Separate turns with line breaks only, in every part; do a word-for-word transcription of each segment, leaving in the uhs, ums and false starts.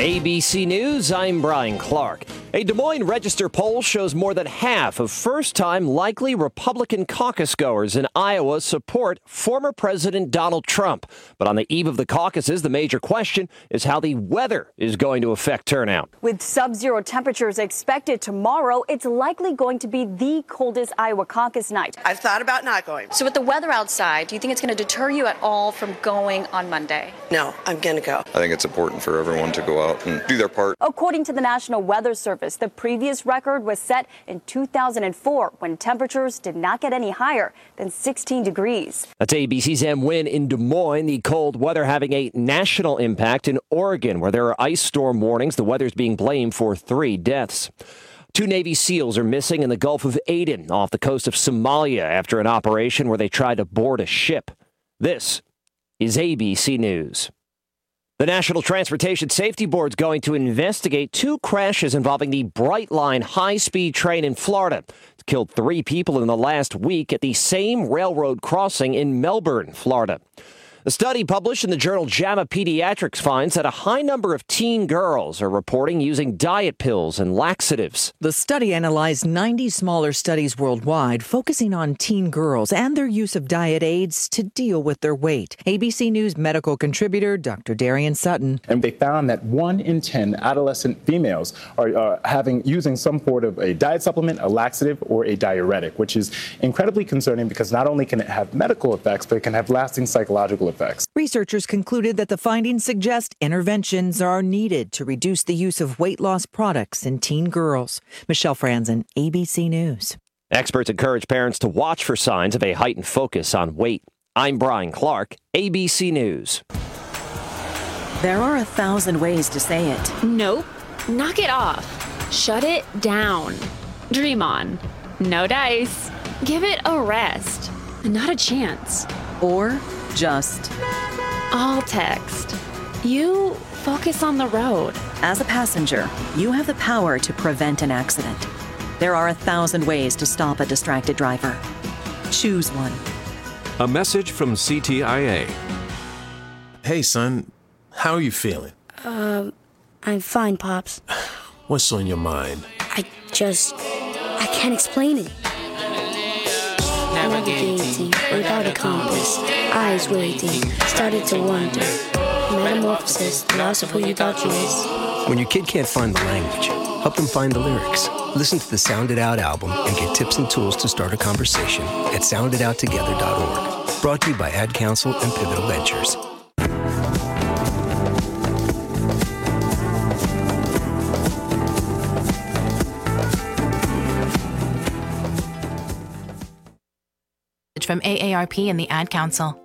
A B C News, I'm Brian Clark. A Des Moines Register poll shows more than half of first-time likely Republican caucus goers in Iowa support former President Donald Trump. But on the eve of the caucuses, the major question is how the weather is going to affect turnout.
With sub-zero temperatures expected tomorrow, it's likely going to be the coldest Iowa caucus night.
I've thought about not going.
So with the weather outside, do you think it's going to deter you at all from going on Monday?
No, I'm going to go.
I think it's important for everyone to go out and do their part.
According to the National Weather Service, the previous record was set in two thousand four when temperatures did not get any higher than sixteen degrees.
That's A B C's Em Nguyen in Des Moines. The cold weather having a national impact in Oregon, where there are ice storm warnings. The weather's being blamed for three deaths. Two Navy SEALs are missing in the Gulf of Aden off the coast of Somalia after an operation where they tried to board a ship. This is A B C News. The National Transportation Safety Board is going to investigate two crashes involving the Brightline high-speed train in Florida. It's killed three people in the last week at the same railroad crossing in Melbourne, Florida. A study published in the journal JAMA Pediatrics finds that a high number of teen girls are reporting using diet pills and laxatives.
The study analyzed ninety smaller studies worldwide, focusing on teen girls and their use of diet aids to deal with their weight. A B C News medical contributor Doctor Darian Sutton.
And they found that one in ten adolescent females are uh, having using some sort of a diet supplement, a laxative, or a diuretic, which is incredibly concerning because not only can it have medical effects, but it can have lasting psychological effects. Effects.
Researchers concluded that the findings suggest interventions are needed to reduce the use of weight loss products in teen girls. Michelle Franzen, A B C News.
Experts encourage parents to watch for signs of a heightened focus on weight. I'm Brian Clark, A B C News.
There are a thousand ways to say it.
Nope. Knock it off. Shut it down. Dream on. No dice. Give it a rest. Not a chance.
Or just
all text. You focus on the road.
As a passenger, you have the power to prevent an accident. There are a thousand ways to stop a distracted driver. Choose one.
A message from C T I A.
Hey, son. How are you feeling?
Uh, I'm fine, Pops.
What's on your mind?
I just... I can't explain it. Navigating without a compass, eyes waiting, started to wonder. Metamorphosis, loss of who you thought you was.
When your kid can't find the language, help them find the lyrics. Listen to the Sound It Out album and get tips and tools to start a conversation at sound it out together dot org. Brought to you by Ad Council and Pivotal Ventures.
From A A R P and the Ad Council.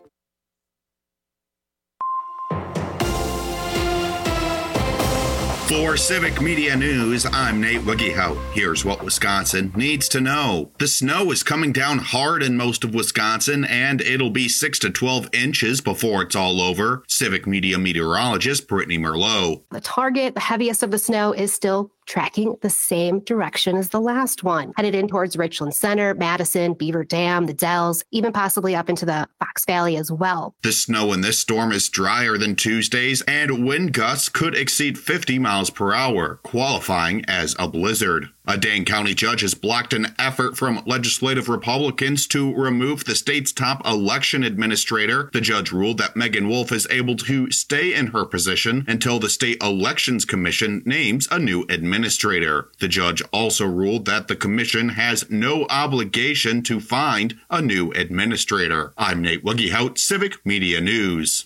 For Civic Media News, I'm Nate Wiggyhout. Here's what Wisconsin needs to know. The snow is coming down hard in most of Wisconsin, and it'll be six to twelve inches before it's all over. Civic Media meteorologist Brittany Merlot.
The target, the heaviest of the snow, is still tracking the same direction as the last one, headed in towards Richland Center, Madison, Beaver Dam, the Dells, even possibly up into the Fox Valley as well.
The snow in this storm is drier than Tuesday's, and wind gusts could exceed fifty miles per hour, qualifying as a blizzard. A Dane County judge has blocked an effort from legislative Republicans to remove the state's top election administrator. The judge ruled that Megan Wolf is able to stay in her position until the State Elections Commission names a new administrator. The judge also ruled that the commission has no obligation to find a new administrator. I'm Nate Wiggyhout, Civic Media News.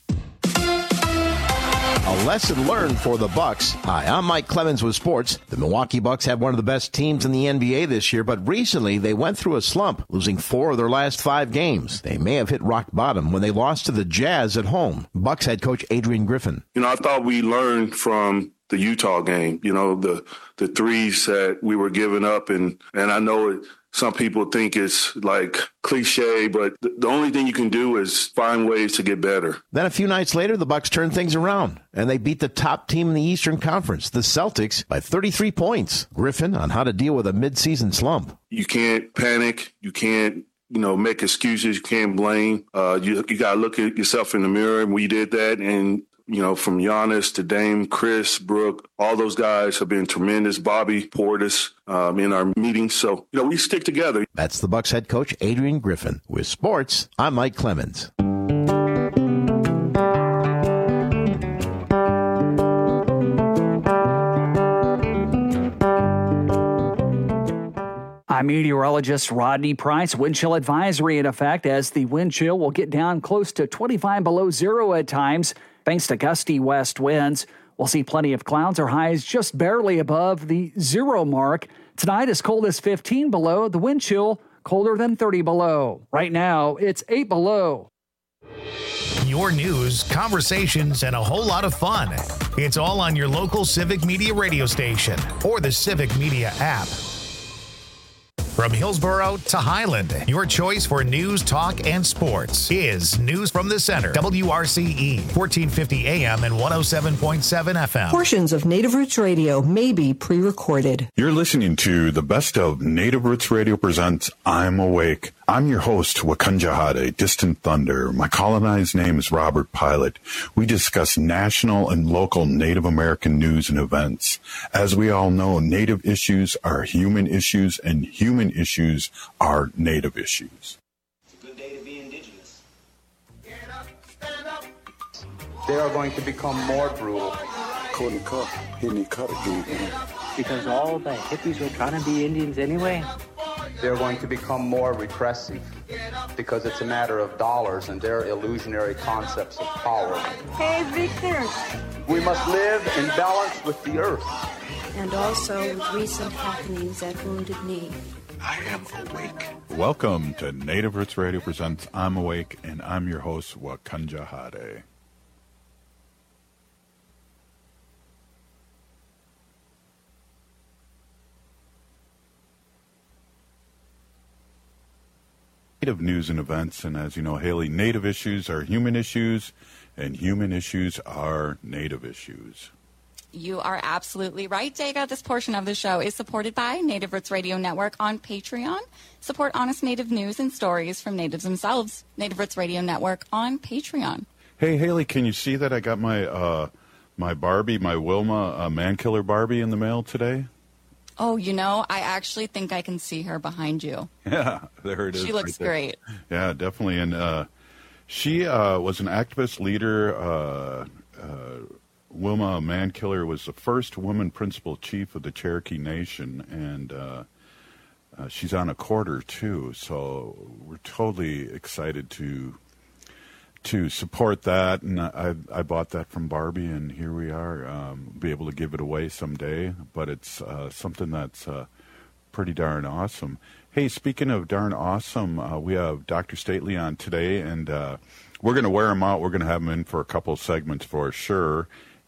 A lesson learned for the Bucks. Hi, I'm Mike Clemens with sports. The Milwaukee Bucks have one of the best teams in the N B A this year, but recently they went through a slump, losing four of their last five games. They may have hit rock bottom when they lost to the Jazz at home. Bucks head coach Adrian Griffin.
You know, I thought we learned from the Utah game, you know, the the threes that we were giving up. And, and I know it, some people think it's like cliche, but the only thing you can do is find ways to get better.
Then a few nights later, the Bucks turned things around, and they beat the top team in the Eastern Conference, the Celtics, by thirty-three points. Griffin on how to deal with a midseason slump.
You can't panic. You can't, you know, make excuses. You can't blame. Uh, you you got to look at yourself in the mirror, and we did that. And you know, from Giannis to Dame, Chris, Brooke, all those guys have been tremendous. Bobby Portis um, in our meetings. So, you know, we stick together.
That's the Bucks head coach, Adrian Griffin. With sports, I'm Mike Clemens.
I'm meteorologist Rodney Price. Wind chill advisory in effect as the wind chill will get down close to twenty-five below zero at times thanks to gusty west winds. We'll see plenty of clouds or highs just barely above the zero mark. Tonight as cold as fifteen below. The wind chill colder than thirty below. Right now it's eight below.
Your news, conversations, and a whole lot of fun. It's all on your local Civic Media radio station or the Civic Media app. From Hillsborough to Highland, your choice for news, talk, and sports is News from the Center. W R C E, fourteen fifty A M and one oh seven point seven F M.
Portions of Native Roots Radio may be pre-recorded.
You're listening to the best of Native Roots Radio presents I'm Awake. I'm your host, Wakanja Distant Thunder. My colonized name is Robert Pilot. We discuss national and local Native American news and events. As we all know, Native issues are human issues, and human issues are Native issues.
It's a good day to be indigenous. Get up,
stand up. They are going to become more brutal.
Couldn't cut. He didn't cut again.
Because all the hippies were trying to be Indians anyway.
They're going to become more repressive because it's a matter of dollars and their illusionary concepts of power.
Hey, Victor.
We must live in balance with the earth.
And also with recent happenings at Wounded Knee.
I am awake.
Welcome to Native Roots Radio presents I'm Awake, and I'm your host, Wakanja Hade. Native news and events, and as you know, Haley, Native issues are human issues, and human issues are Native issues.
You are absolutely right, Daga. This portion of the show is supported by Native Roots Radio Network on Patreon. Support honest Native news and stories from Natives themselves. Native Roots Radio Network on Patreon.
Hey, Haley, can you see that I got my uh, my Barbie, my Wilma uh, Man-Killer Barbie in the mail today?
Oh, you know, I actually think I can see her behind you.
Yeah, there it is.
She looks
right
great.
Yeah, definitely. And uh, she uh, was an activist leader. Uh, uh, Wilma Mankiller was the first woman principal chief of the Cherokee Nation, and uh, uh, she's on a quarter, too. So we're totally excited to to support that, and I I bought that from Barbie, and here we are. Um, be able to give it away someday, but it's uh, something that's uh, pretty darn awesome. Hey, speaking of darn awesome, uh, we have Doctor Stately on today, and uh, we're going to wear him out. We're going to have him in for a couple of segments for sure.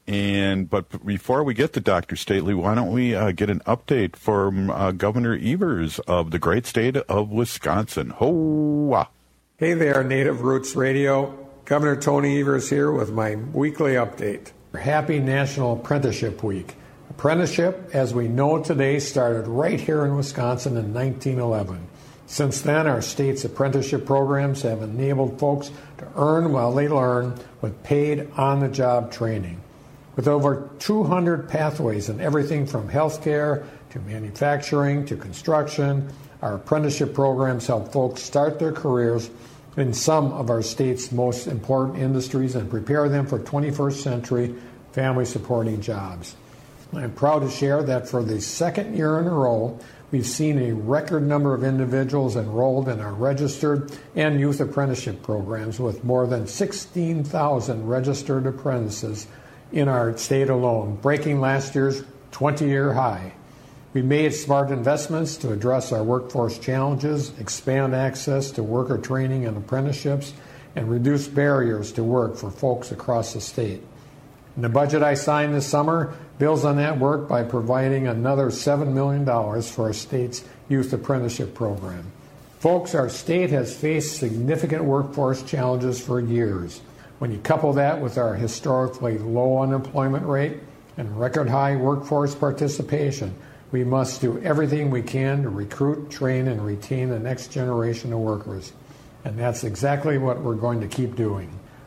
And but before we get to Doctor Stately, why don't we uh, get an update from uh, Governor Evers of the great state of Wisconsin? Ho-wah.
Hey there, Native Roots Radio. Governor Tony Evers here with my weekly update. Happy National Apprenticeship Week. Apprenticeship, as we know today, started right here in Wisconsin in nineteen eleven. Since then, our state's apprenticeship programs have enabled folks to earn while they learn with paid on-the-job training. With over two hundred pathways in everything from healthcare to manufacturing to construction, our apprenticeship programs help folks start their careers in some of our state's most important industries and prepare them for twenty-first century family-supporting jobs. I'm proud to share that for the second year in a row, we've seen a record number of individuals enrolled in our registered and youth apprenticeship programs, with more than sixteen thousand registered apprentices in our state alone, breaking last year's twenty-year high. We made smart investments to address our workforce challenges, expand access to worker training and apprenticeships, and reduce barriers to work for folks across the state. In the budget I signed this summer builds on that work by providing another seven million dollars for our state's youth apprenticeship program. Folks, our state has faced significant workforce challenges for years. When you couple that with our historically low unemployment rate and record high workforce participation, we must do everything we can to recruit, train, and retain the next generation of workers. And that's exactly what we're going to keep doing.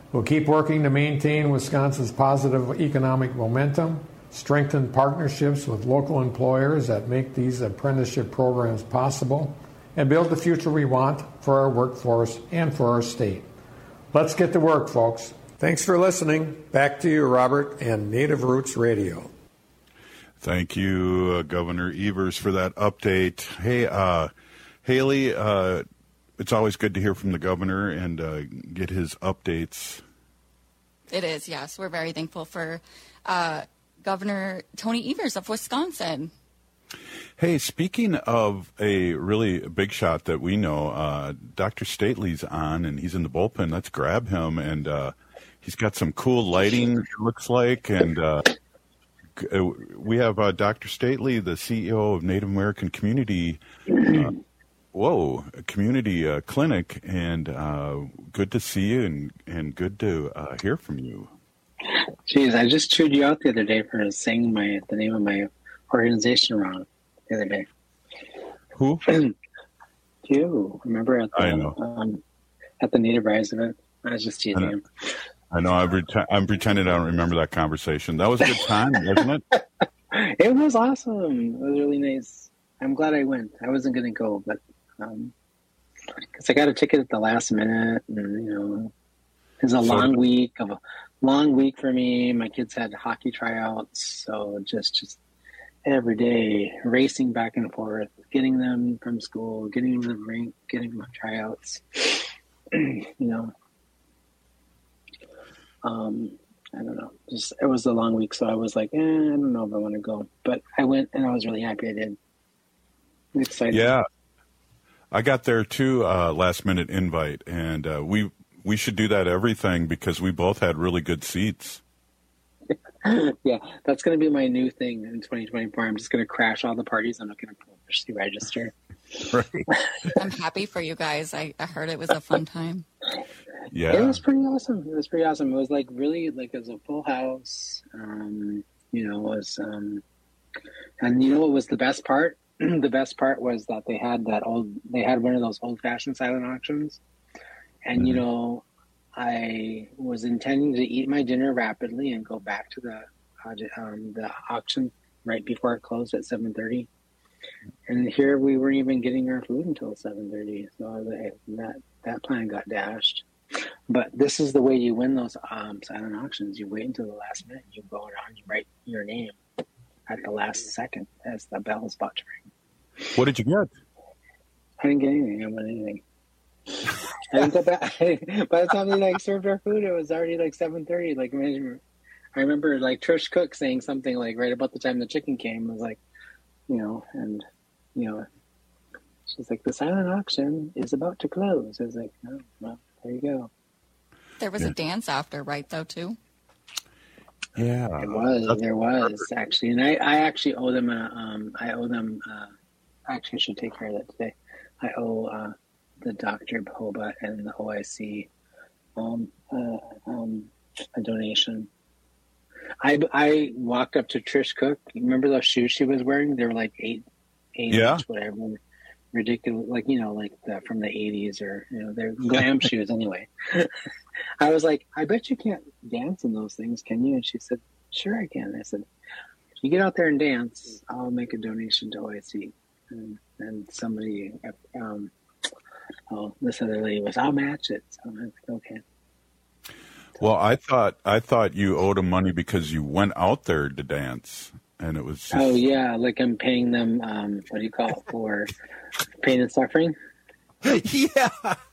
We'll keep working to maintain Wisconsin's positive economic momentum, strengthen partnerships with local employers that make these apprenticeship programs possible, and build the future we want for our workforce and for our state. Let's get to work, folks. Thanks for listening. Back to you, Robert, and Native Roots Radio.
Thank you, uh, Governor Evers, for that update. Hey, uh, Haley, uh, it's always good to hear from the governor and uh, get his updates.
It is, yes. We're very thankful for uh, Governor Tony Evers of Wisconsin.
Hey, speaking of a really big shot that we know, uh, Doctor Stately's on, and he's in the bullpen. Let's grab him, and uh, he's got some cool lighting, it looks like, and uh, we have uh, Doctor Stately, the C E O of Native American Community uh, Whoa, a community uh, clinic, and uh, good to see you and, and good to uh, hear from you.
Jeez, I just chewed you out the other day for saying my the name of my organization wrong the other day.
Who?
You. Remember at the,
I know.
Um, at the Native Rise event? I was just teasing him.
I know. I'm, ret- I'm pretending I don't remember that conversation. That was a good time, wasn't it?
It was awesome. It was really nice. I'm glad I went. I wasn't going to go, but Um, because I got a ticket at the last minute, and you know, it was a long week of a long week for me. My kids had hockey tryouts, so just just every day racing back and forth, getting them from school, getting them to the rink, getting them on tryouts. you know, um, I don't know. Just it was a long week, so I was like, eh, I don't know if I want to go, but I went, and I was really happy I did. I'm excited.
Yeah. I got there too, uh, last minute invite, and uh, we we should do that everything because we both had really good seats.
Yeah, that's going to be my new thing in twenty twenty-four. I'm just going to crash all the parties. I'm not going to push the register.
Right.
I'm happy for you guys. I, I heard it was a fun time.
Yeah,
it was pretty awesome. It was pretty awesome. It was like really like it was a full house. Um, you know, it was um, and you know what was the best part? The best part was that they had that old, they had one of those old fashioned silent auctions. And, mm-hmm. you know, I was intending to eat my dinner rapidly and go back to the, um, the auction right before it closed at seven thirty. And here we weren't even getting our food until seven thirty. So I was like, that, that plan got dashed. But this is the way you win those um, silent auctions. You wait until the last minute. You go around, you write your name at the last second as the bell is about to ring.
What did you get?
I didn't get anything. I didn't win anything. I didn't go back. By the time they like served our food, it was already like seven thirty. Like I remember like Trish Cook saying something like right about the time the chicken came. I was like, you know, and you know, she's like, the silent auction is about to close. I was like, oh, well, there you go.
There was
yeah.
a dance after, right? Though too.
Yeah,
it was. There was actually, and I, I actually owe them a. Um, I owe them. Uh, actually, I should take care of that today. I owe uh, the Doctor Hoba and the O I C um, uh, um, a donation. I I walked up to Trish Cook. Remember those shoes she was wearing? They were like eight, eight
yeah.
inch, whatever, ridiculous. Like you know, like the, from the eighties, or you know, they're glam shoes anyway. I was like, I bet you can't dance in those things, can you? And she said, sure I can. I said, if you get out there and dance, I'll make a donation to O I C. And, and somebody, um, oh, this other lady was, I'll match it. So I'm like, okay.
Well, I thought I thought you owed them money because you went out there to dance, and it was. Just...
Oh yeah, like I'm paying them. Um, what do you call it for pain and suffering?
Yeah.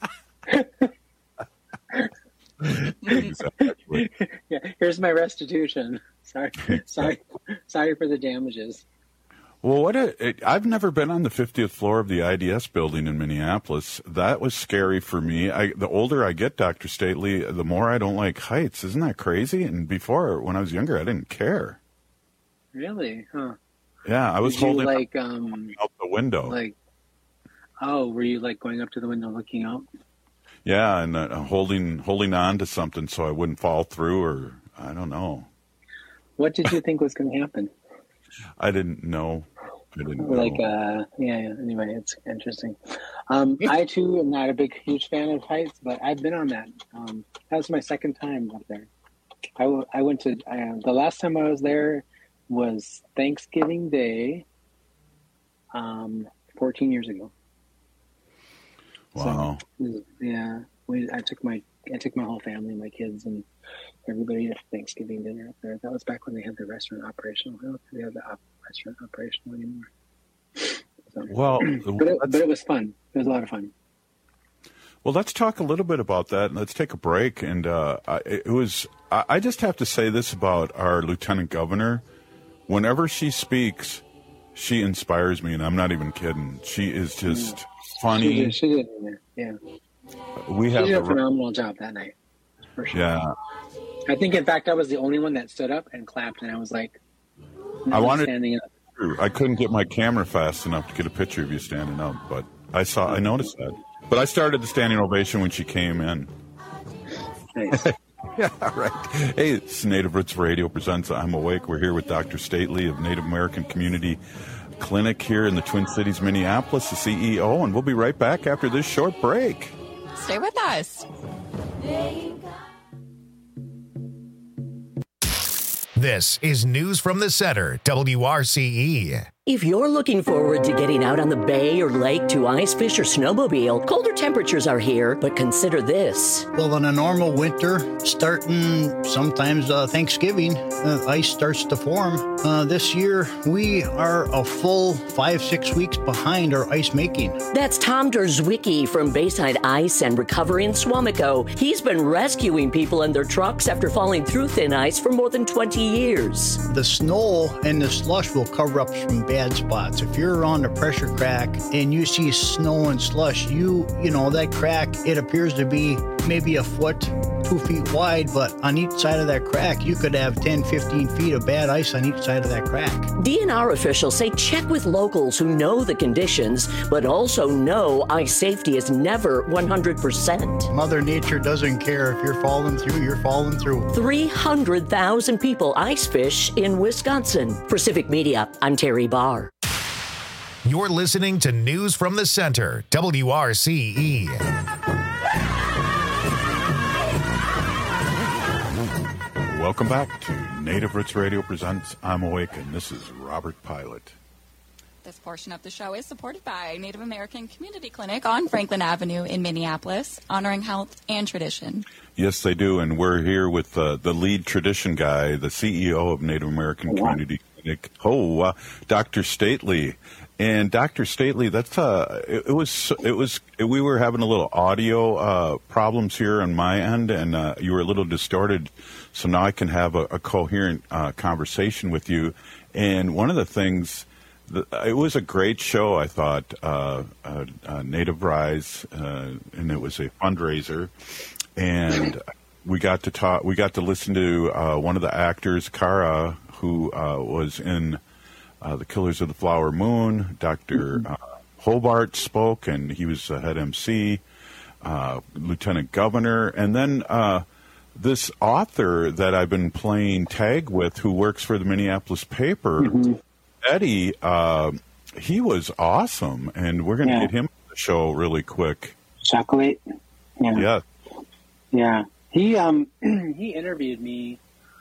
Exactly.
Yeah, here's my restitution. Sorry, sorry, sorry for the damages.
Well, what a, it, I've never been on the fiftieth floor of the I D S building in Minneapolis. That was scary for me. I, the older I get, Doctor Stately, the more I don't like heights. Isn't that crazy? And before, when I was younger, I didn't care.
Really? Huh?
Yeah, I was
Did you,
holding
like um
out the window.
Like, oh, were you like going up to the window looking out?
Yeah, and uh, holding holding on to something so I wouldn't fall through, or I don't know.
What did you think was going to happen?
I didn't know. I didn't
like,
know.
uh, yeah, yeah. Anyway, it's interesting. Um, I too am not a big, huge fan of heights, but I've been on that. Um, that was my second time up there. I, w- I went to uh, the last time I was there was Thanksgiving Day, um, fourteen years ago.
Wow.
So, yeah, we, I took my I took my whole family, my kids, and everybody to Thanksgiving dinner up there. That was back when they had the restaurant operational. I don't think they have the op- restaurant operational anymore. So,
Well,
but it, but it was fun. It was a lot of fun.
Well, let's talk a little bit about that, and let's take a break. And uh, I, it was I, I just have to say this about our lieutenant governor. Whenever she speaks, she inspires me, and I'm not even kidding. She is just
yeah.
funny.
She did, she did, yeah.
We
she
have
did a
the,
phenomenal job that night, for sure.
Yeah.
I think, in fact, I was the only one that stood up and clapped, and I was like,
I wanted.
standing up.
I couldn't get my camera fast enough to get a picture of you standing up, but I saw. I noticed that. But I started the standing ovation when she came in.
Nice.
Yeah, right. Hey, it's Native Roots Radio presents I'm Awake. We're here with Doctor Stately of Native American Community Clinic here in the Twin Cities, Minneapolis, the C E O, and we'll be right back after this short break.
Stay with us.
This is News from the Center, W R C E.
If you're looking forward to getting out on the bay or lake to ice fish or snowmobile, colder temperatures are here, but consider this.
Well, in a normal winter, starting sometimes uh, Thanksgiving, uh, ice starts to form. Uh, this year, we are a full five, six weeks behind our ice making.
That's Tom Derzwicki from Bayside Ice and Recovery in Swamico. He's been rescuing people in their trucks after falling through thin ice for more than twenty years.
The snow and the slush will cover up some bad spots. If you're on a pressure crack and you see snow and slush, you you know that crack, it appears to be maybe a foot, two feet wide, but on each side of that crack, you could have ten, fifteen feet of bad ice on each side of that crack.
D N R officials say check with locals who know the conditions, but also know ice safety is never one hundred percent.
Mother Nature doesn't care. If you're falling through, you're falling through.
three hundred thousand people ice fish in Wisconsin. For Civic Media, I'm Terry Barr.
You're listening to News from the Center, W R C E.
Welcome back to Native Roots Radio presents I'm Awake, and this is Robert Pilot.
This portion of the show is supported by Native American Community Clinic on Franklin Avenue in Minneapolis, honoring health and tradition.
Yes, they do, and we're here with uh, the lead tradition guy, the C E O of Native American Community Clinic, oh, uh, Doctor Stately. And Doctor Stately, that's uh, it, it was it was we were having a little audio uh, problems here on my end, and uh, you were a little distorted. So now I can have a, a coherent uh, conversation with you. And one of the things, that, it was a great show, I thought, uh, uh, uh, Native Rise, uh, and it was a fundraiser, and we got to talk. We got to listen to uh, one of the actors, Kara, who uh, was in. Uh, the Killers of the Flower Moon. Doctor Uh, Hobart spoke, and he was the head M C, uh, Lieutenant Governor. And then uh, this author that I've been playing tag with, who works for the Minneapolis paper, mm-hmm. Eddie, uh, he was awesome. And we're going to yeah. get him on the show really quick.
Chocolate? Yeah.
Yeah.
Yeah. He, um, he interviewed me.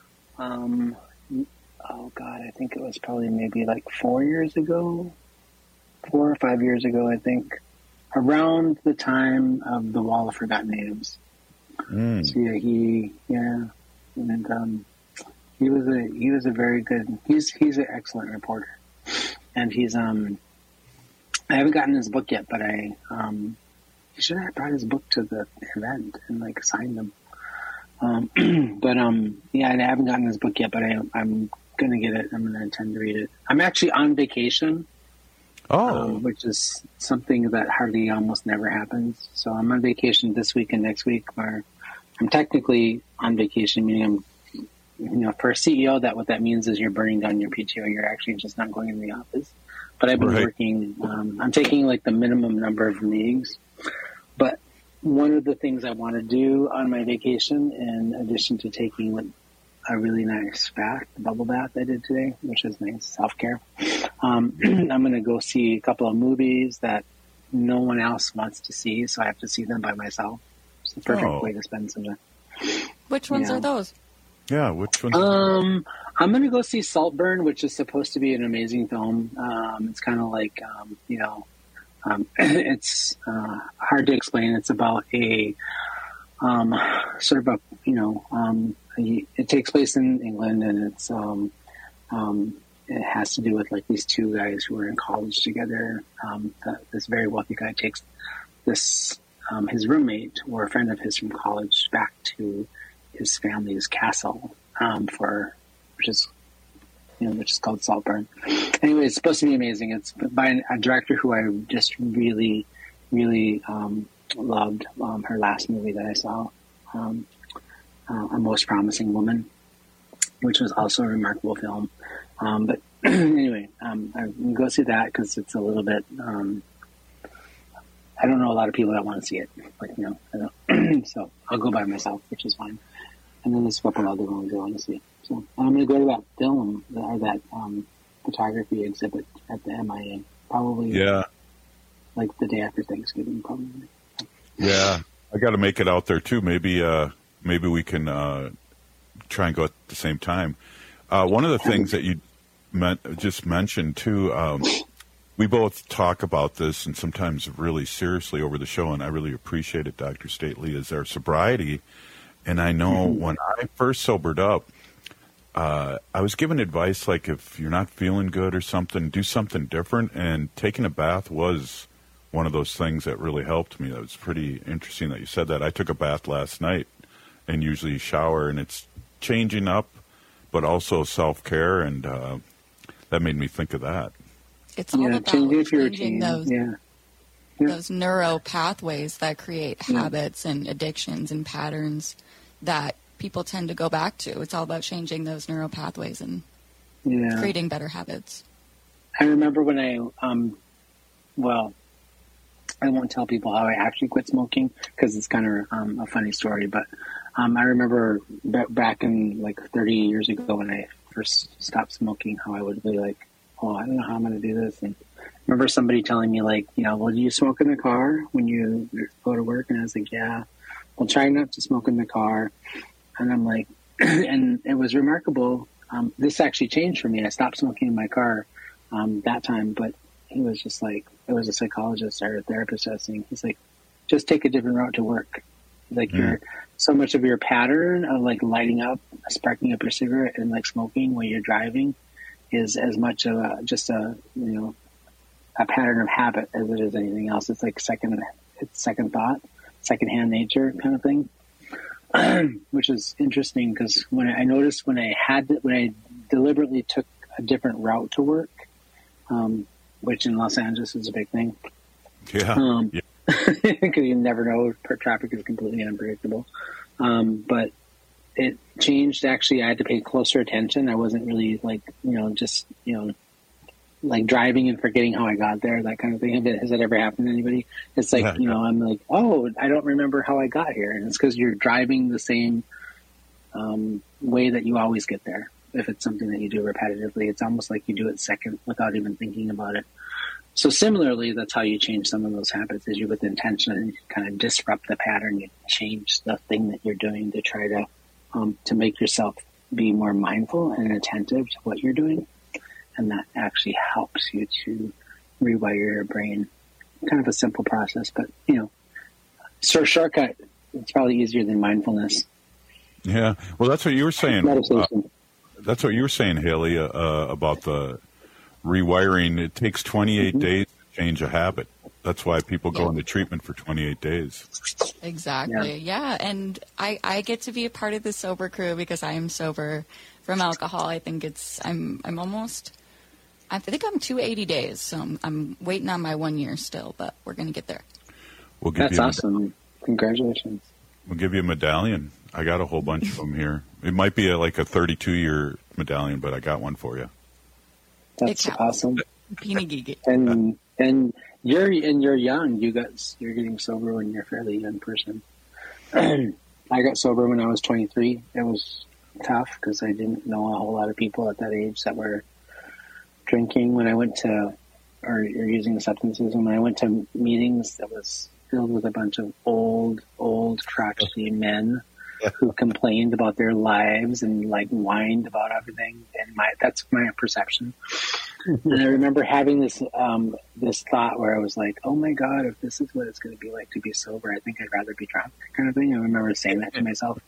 Um, Oh, God, I think it was probably maybe like four years ago, four or five years ago, I think, around the time of the Wall of Forgotten Natives.
Mm.
So, yeah, he, yeah, and um, he was a, he was a very good, he's, he's an excellent reporter. And he's, um, I haven't gotten his book yet, but I, um, he should have brought his book to the event and, like, signed them. Um, but, um, yeah, I haven't gotten his book yet, but I, I'm, gonna get it. I'm gonna intend to read it. I'm actually on vacation,
oh,
um, which is something that hardly almost never happens. So I'm on vacation this week and next week. Where I'm technically on vacation, meaning I'm, you know, for a C E O, that what that means is you're burning down your P T O. You're actually just not going in the office. But I've been right. working. Um, I'm taking like the minimum number of meetings. But one of the things I want to do on my vacation, in addition to taking like a really nice bath, bubble bath I did today, which is nice, self-care. Um, I'm going to go see a couple of movies that no one else wants to see, so I have to see them by myself. It's the perfect
Oh.
way to spend some time.
Which ones
Yeah.
are those?
Yeah, which one?
Um, I'm gonna go see Saltburn, which is supposed to be an amazing film. Um, it's kind of like, um, you know, um, it's uh, hard to explain. It's about a um, sort of a, you know, um, a, it takes place in England, and it's um, um, it has to do with like these two guys who are in college together. Um, the, this very wealthy guy takes this um, his roommate or a friend of his from college back to his family's castle um, for, which is, you know, which is called Saltburn. Anyway, it's supposed to be amazing. It's by a director who I just really, really um, loved. Um, her last movie that I saw, um, uh, A Most Promising Woman, which was also a remarkable film. Um, but anyway, um, I can go see that because it's a little bit. Um, I don't know a lot of people that want to see it, like, you know, I don't. So I'll go by myself, which is fine. And then there's a couple other ones I want to see. So I'm going to go to that film or that um, photography exhibit at the M I A, probably.
Yeah.
Like the day after Thanksgiving, probably.
Yeah, I got to make it out there too. Maybe, uh, maybe we can uh, try and go at the same time. Uh, one of the things that you meant, just mentioned too, um, we both talk about this and sometimes really seriously over the show, and I really appreciate it, Doctor Stately, is our sobriety. And I know mm-hmm. when I first sobered up, uh, I was given advice like if you're not feeling good or something, do something different. And taking a bath was one of those things that really helped me. That was pretty interesting that you said that. I took a bath last night and usually shower, and it's changing up, but also self-care, and uh, that made me think of that.
It's all
yeah,
about
changing,
changing those,
yeah. Yeah.
those neuro pathways that create
Yeah.
habits and addictions and patterns that people tend to go back to. It's all about changing those neural pathways and
Yeah.
creating better habits.
I remember when I, um, well, I won't tell people how I actually quit smoking because it's kind of um, a funny story. But um, I remember b- back in like thirty years ago when I first stopped smoking, how I would be like, oh, I don't know how I'm going to do this. And I remember somebody telling me like, you know, well, do you smoke in the car when you go to work? And I was like, yeah. Well, try not to smoke in the car. And I'm like, and it was remarkable. Um, this actually changed for me. I stopped smoking in my car um, that time, but he was just like, it was a psychologist or a therapist I was saying. He's like, just take a different route to work. Like mm. you're so much of your pattern of like lighting up, sparking up your cigarette and like smoking while you're driving is as much of a, just a, you know, a pattern of habit as it is anything else. It's like second, it's second thought. Secondhand nature kind of thing, which is interesting because when I, I noticed when I had to, when I deliberately took a different route to work, um, which in Los Angeles is a big thing.
Yeah,
um,
yeah.
Because you never know, traffic is completely unpredictable. Um, but it changed. Actually, I had to pay closer attention. I wasn't really like you know just you know. like driving and forgetting how I got there, that kind of thing. Has that ever happened to anybody? It's like, yeah, you know, I'm like, oh, I don't remember how I got here. And it's because you're driving the same um, way that you always get there. If it's something that you do repetitively, it's almost like you do it second without even thinking about it. So similarly, that's how you change some of those habits is you with intention and you kind of disrupt the pattern. You change the thing that you're doing to try to, um, to make yourself be more mindful and attentive to what you're doing. And that actually helps you to rewire your brain. Kind of a simple process, but, you know, so shortcut, it's probably easier than mindfulness.
Yeah. Well, that's what you were saying.
Meditation.
Uh, that's what you were saying, Haley, uh, about the rewiring. It takes twenty-eight mm-hmm. days to change a habit. That's why people go into treatment for twenty-eight days.
Exactly. Yeah. yeah. And I, I get to be a part of the sober crew because I am sober from alcohol. I think it's, I'm, I'm almost... I think I'm two hundred eighty days, so I'm, I'm waiting on my one year still, but we're going to get there.
We'll give
That's
you
awesome. Congratulations.
We'll give you a medallion. I got a whole bunch of them here. It might be a, like a thirty-two-year medallion, but I got one for you.
That's awesome.
Peeny
and and you're and you're young. You got you're getting sober when you're a fairly young person. I got sober when I was twenty-three. It was tough because I didn't know a whole lot of people at that age that were drinking. When I went to are, are using substances. And when I went to meetings, that was filled with a bunch of old, old, crotchety men who complained about their lives and like whined about everything. And my that's my perception. And I remember having this um, this thought where I was like, "Oh my God, if this is what it's going to be like to be sober, I think I'd rather be drunk," kind of thing. I remember saying that to myself.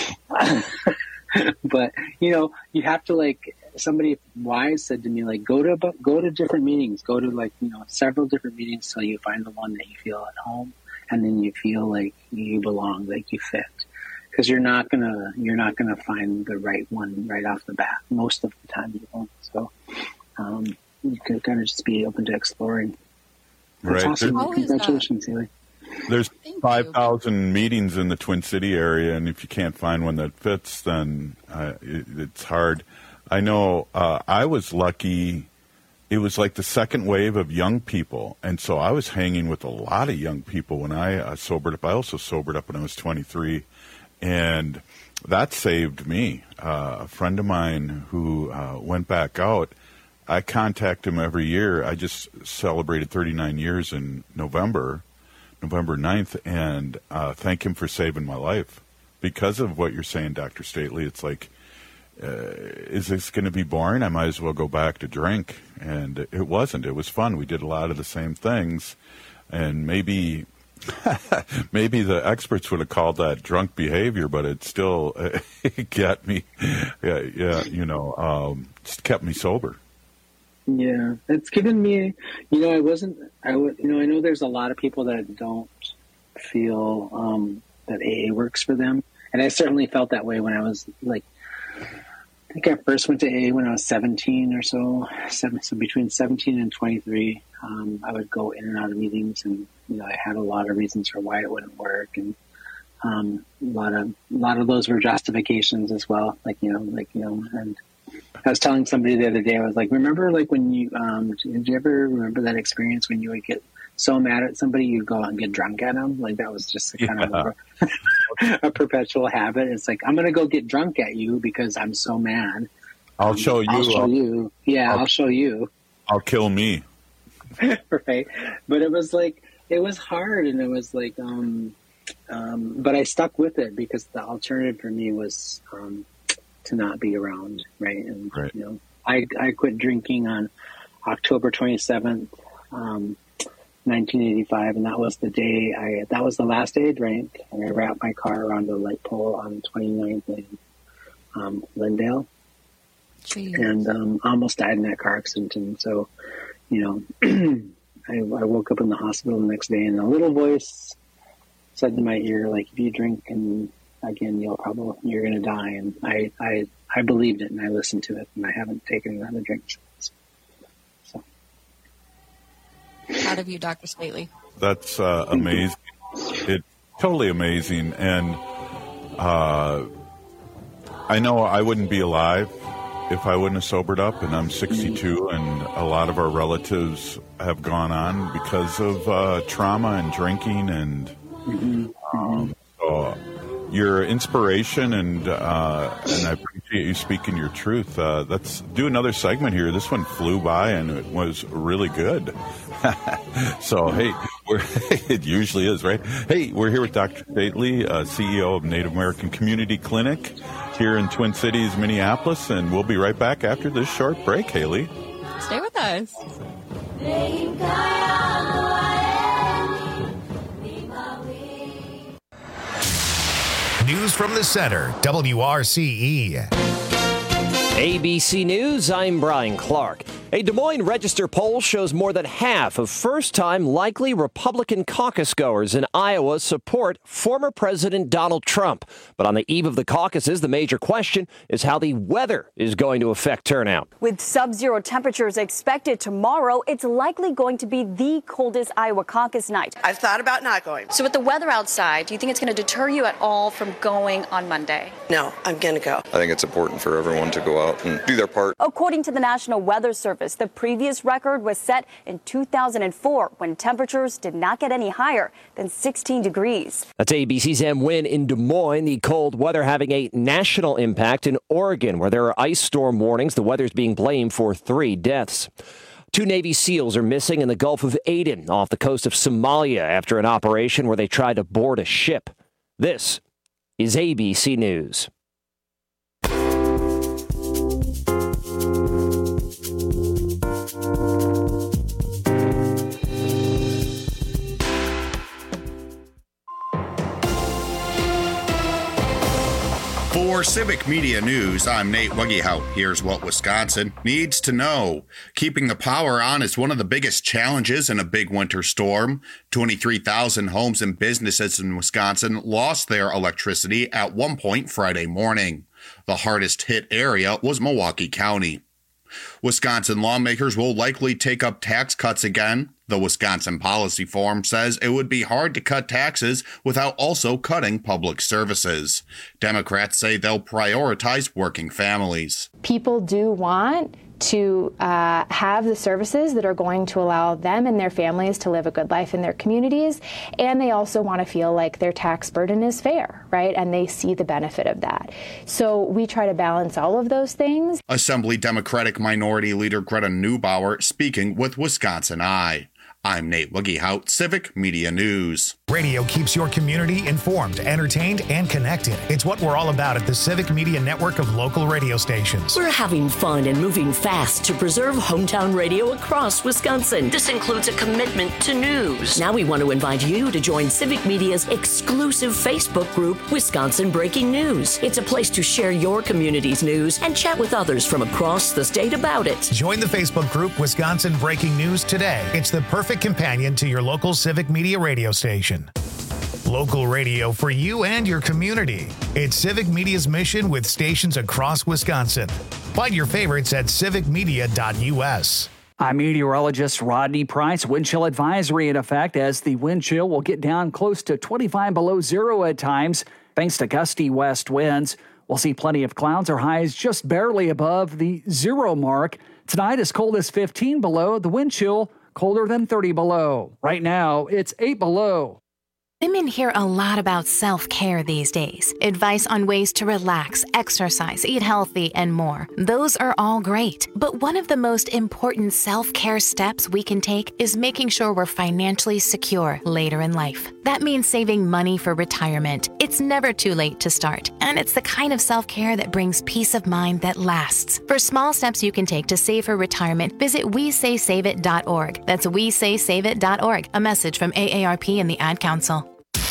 But you know, you have to like. Somebody wise said to me, like, go to go to different meetings, go to like you know several different meetings till you find the one that you feel at home, and then you feel like you belong, like you fit. Because you're not gonna you're not gonna find the right one right off the bat. Most of the time, you won't. So um, you could kind of just be open to exploring. That's
right.
awesome.
There's,
Congratulations, Haley.
There's five thousand meetings in the Twin City area, and if you can't find one that fits, then uh, it, it's hard. I know uh, I was lucky. It was like the second wave of young people, and so I was hanging with a lot of young people when I uh, sobered up. I also sobered up when I was twenty-three. And that saved me. Uh, a friend of mine who uh, went back out, I contact him every year. I just celebrated thirty-nine years in November, November ninth, and uh, thank him for saving my life. Because of what you're saying, Doctor Stately, it's like, uh, is this going to be boring? I might as well go back to drink. And it wasn't. It was fun. We did a lot of the same things. And maybe... Maybe the experts would have called that drunk behavior, but it still uh, got me, yeah, yeah, you know, um, just kept me sober.
Yeah, it's given me, you know, I wasn't, I would, you know, I know there's a lot of people that don't feel um, that A A works for them, and I certainly felt that way when I was like, I think I first went to A A when I was seventeen or so, seven, so between seventeen and twenty-three, um, I would go in and out of meetings, and you know, I had a lot of reasons for why it wouldn't work, and um, a lot of a lot of those were justifications as well. Like you know, like you know, and I was telling somebody the other day, I was like, remember, like when you um, did you ever remember that experience when you would get so mad at somebody, you'd go out and get drunk at them? Like that was just a kind yeah. of a, a perpetual habit. It's like I'm gonna go get drunk at you because I'm so mad.
I'll
um,
show you.
I'll show
I'll,
you. Yeah, I'll, I'll show you.
I'll kill me.
Right, but it was like. It was hard, and it was like, um, um, but I stuck with it because the alternative for me was um, to not be around, right? And
right.
you know, I I quit drinking on October twenty-seventh, um, nineteen eighty-five, and that was the day I that was the last day I drank, and I wrapped my car around the light pole on twenty-ninth in um, Lindale, Jeez. and um, almost died in that car accident, and so, you know. I, I woke up in the hospital the next day, and a little voice said to my ear, like, if you drink and again, you'll probably, you're going to die. And I, I, I believed it, and I listened to it, and I haven't taken another drink since. So.
Proud of you, Doctor Stately.
That's uh, amazing. It's totally amazing. And uh, I know I wouldn't be alive if I wouldn't have sobered up, and I'm sixty-two, and a lot of our relatives have gone on because of uh, trauma and drinking, and um, so your inspiration, and uh, and I appreciate you speaking your truth. Uh, let's do another segment here. This one flew by, and it was really good. So, hey, we're, it usually is, right? Hey, we're here with Doctor Stately, uh, C E O of Native American Community Clinic here in Twin Cities, Minneapolis, and we'll be right back after this short break, Haley.
Stay with us.
News from the center, W R C E.
A B C News, I'm Brian Clark. A Des Moines Register poll shows more than half of first-time likely Republican caucus goers in Iowa support former President Donald Trump. But on the eve of the caucuses, the major question is how the weather is going to affect turnout.
With sub-zero temperatures expected tomorrow, it's likely going to be the coldest Iowa caucus night.
I've thought about not going.
So with the weather outside, do you think it's going to deter you at all from going on Monday?
No, I'm going to go.
I think it's important for everyone to go out and do their part.
According to the National Weather Service, the previous record was set in two thousand four when temperatures did not get any higher than sixteen degrees.
That's A B C's Em Nguyen in Des Moines. The cold weather having a national impact in Oregon, where there are ice storm warnings. The weather's being blamed for three deaths. Two Navy SEALs are missing in the Gulf of Aden off the coast of Somalia after an operation where they tried to board a ship. This is A B C News.
For Civic Media News, I'm Nate Wuggehout. Here's what Wisconsin needs to know. Keeping the power on is one of the biggest challenges in a big winter storm. twenty-three thousand homes and businesses in Wisconsin lost their electricity at one point Friday morning. The hardest hit area was Milwaukee County. Wisconsin lawmakers will likely take up tax cuts again. The Wisconsin Policy Forum says it would be hard to cut taxes without also cutting public services. Democrats say they'll prioritize working families.
People do want to uh, have the services that are going to allow them and their families to live a good life in their communities, and they also want to feel like their tax burden is fair, right? And they see the benefit of that. So we try to balance all of those things.
Assembly Democratic Minority Leader Greta Neubauer speaking with Wisconsin Eye. I'm Nate Wuggehout, Civic Media News.
Radio keeps your community informed, entertained, and connected. It's what we're all about at the Civic Media Network of local radio stations.
We're having fun and moving fast to preserve hometown radio across Wisconsin. This includes a commitment to news. Now we want to invite you to join Civic Media's exclusive Facebook group, Wisconsin Breaking News. It's a place to share your community's news and chat with others from across the state about it.
Join the Facebook group, Wisconsin Breaking News today. It's the perfect companion to your local Civic Media radio station. Local radio for you and your community. It's Civic Media's mission with stations across Wisconsin. Find your favorites at civic media dot u s.
I'm meteorologist Rodney Price. Wind chill advisory in effect as the wind chill will get down close to twenty-five below zero at times thanks to gusty west winds. We'll see plenty of clouds or highs just barely above the zero mark. Tonight as cold as fifteen below, the wind chill colder than thirty below. Right now, it's eight below.
Women hear a lot about self-care these days. Advice on ways to relax, exercise, eat healthy, and more. Those are all great. But one of the most important self-care steps we can take is making sure we're financially secure later in life. That means saving money for retirement. It's never too late to start. And it's the kind of self-care that brings peace of mind that lasts. For small steps you can take to save for retirement, visit we say save it dot org. That's we say save it dot org. A message from A A R P and the Ad Council.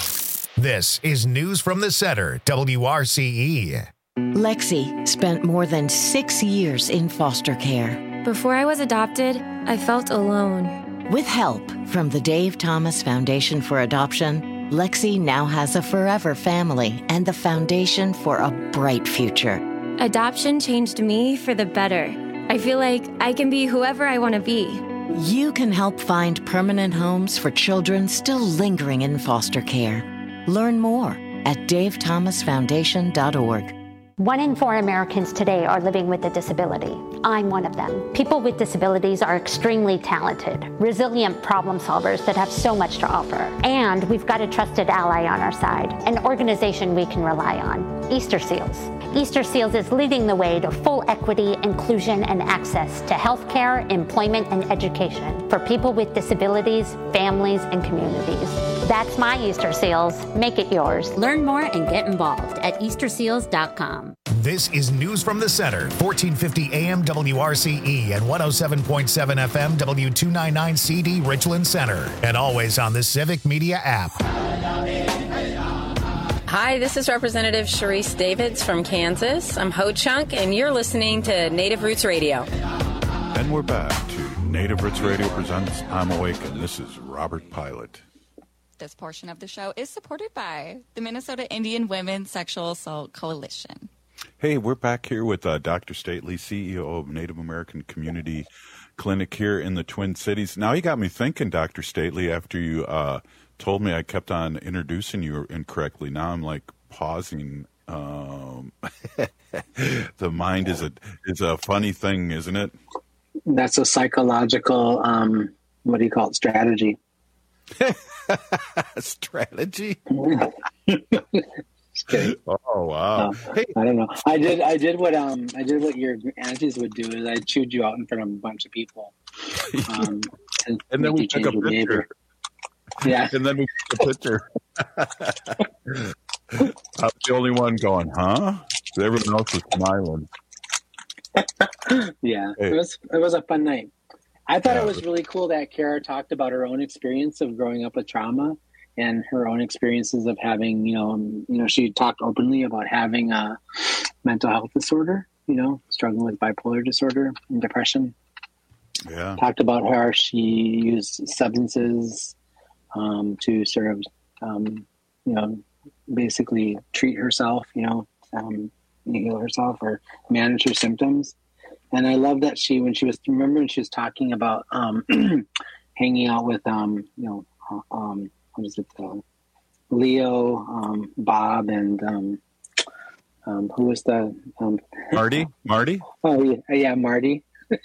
This is News from the Center, W R C E.
Lexi spent more than six years in foster care.
Before I was adopted, I felt alone.
With help from the Dave Thomas Foundation for Adoption, Lexi now has a forever family and the foundation for a bright future.
Adoption changed me for the better. I feel like I can be whoever I want to be.
You can help find permanent homes for children still lingering in foster care. Learn more at dave thomas foundation dot org.
One in four Americans today are living with a disability. I'm one of them. People with disabilities are extremely talented, resilient problem solvers that have so much to offer. And we've got a trusted ally on our side, an organization we can rely on, Easter Seals. Easter Seals is leading the way to full equity, inclusion, and access to healthcare, employment, and education for people with disabilities, families, and communities. That's my Easter Seals. Make it yours.
Learn more and get involved at easter seals dot com.
This is News from the Center, fourteen fifty A M W R C E and one oh seven point seven F M W two ninety-nine C D Richland Center, and always on the Civic Media app.
Hi, this is Representative Sharice Davids from Kansas. I'm Ho Chunk, and you're listening to Native Roots Radio.
And we're back to Native Roots Radio presents I'm Awake, and this is Robert Pilot.
This portion of the show is supported by the Minnesota Indian Women's Sexual Assault Coalition.
Hey, we're back here with uh, Doctor Stately, C E O of Native American Community Clinic here in the Twin Cities. Now, you got me thinking, Doctor Stately, after you uh, told me I kept on introducing you incorrectly. Now I'm like pausing. Um, the mind is a is a funny thing, isn't it?
That's a psychological, um, what do you call it, strategy.
Strategy?
Just kidding.
Oh wow!
No, hey. I don't know. I did. I did what um. I did what your aunties would do. Is I chewed you out in front of a bunch of people. Um, and,
and then we took a picture.
Behavior. Yeah.
And then we took a picture. I was the only one going, huh? Everyone else was smiling.
Yeah,
hey.
it was it was a fun night. I thought
yeah,
it was really cool that Kara talked about her own experience of growing up with trauma and her own experiences of having, you know, you know, she talked openly about having a mental health disorder, you know, struggling with bipolar disorder and depression.
Yeah.
Talked about how she used substances um, to sort of, um, you know, basically treat herself, you know, um, heal herself or manage her symptoms. And I love that she, when she was, remember when she was talking about um, hanging out with, um, you know, um, what is it, uh, Leo, um, Bob, and um, um, who was the um,
Marty? Marty?
Oh yeah, yeah, Marty.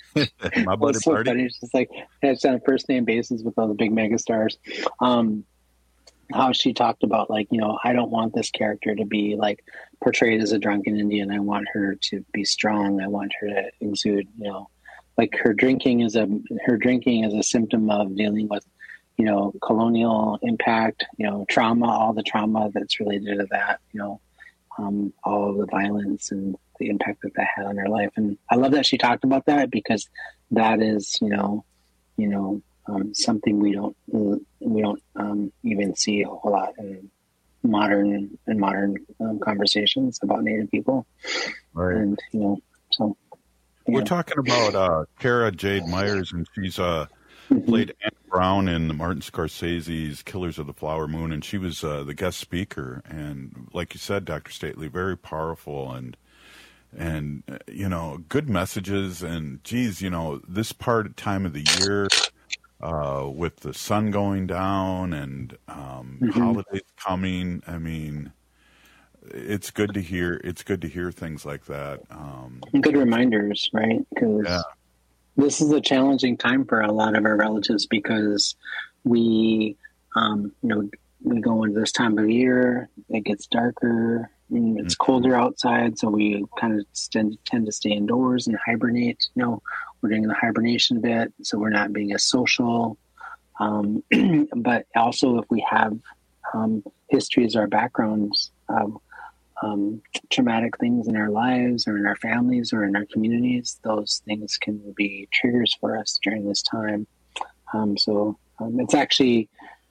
My buddy
so
Marty.
Funny. It's just like it's on a first name basis with all the big mega stars. Um, how she talked about, like, you know, I don't want this character to be like portrayed as a drunken Indian. I want her to be strong. I want her to exude, you know, like her drinking is a her drinking is a symptom of dealing with, you know, colonial impact, you know, trauma, all the trauma that's related to that, you know, um, all of the violence and the impact that that had on her life. And I love that she talked about that, because that is, you know, you know, um, something we don't we don't um, even see a whole lot in modern in modern um, conversations about Native people.
Right.
And you know, so yeah.
We're talking about uh, Kara Jade Myers, and she's uh, mm-hmm. played Anne Brown in Martin Scorsese's Killers of the Flower Moon, and she was uh, the guest speaker. And like you said, Doctor Stately, very powerful and. And, uh, you know, good messages. And, geez, you know, this part time of the year uh, with the sun going down and um, mm-hmm. holidays coming, I mean, it's good to hear. It's good to hear things like that. Um,
good reminders, right? Because
yeah.
this is a challenging time for a lot of our relatives, because we, um, you know, we go into this time of year, it gets darker. It's colder outside, so we kind of tend, tend to stay indoors and hibernate. You know, we're doing the hibernation bit, so we're not being as social. Um, but also, if we have um, histories or backgrounds of um, traumatic things in our lives or in our families or in our communities, those things can be triggers for us during this time. Um, so um, it's actually...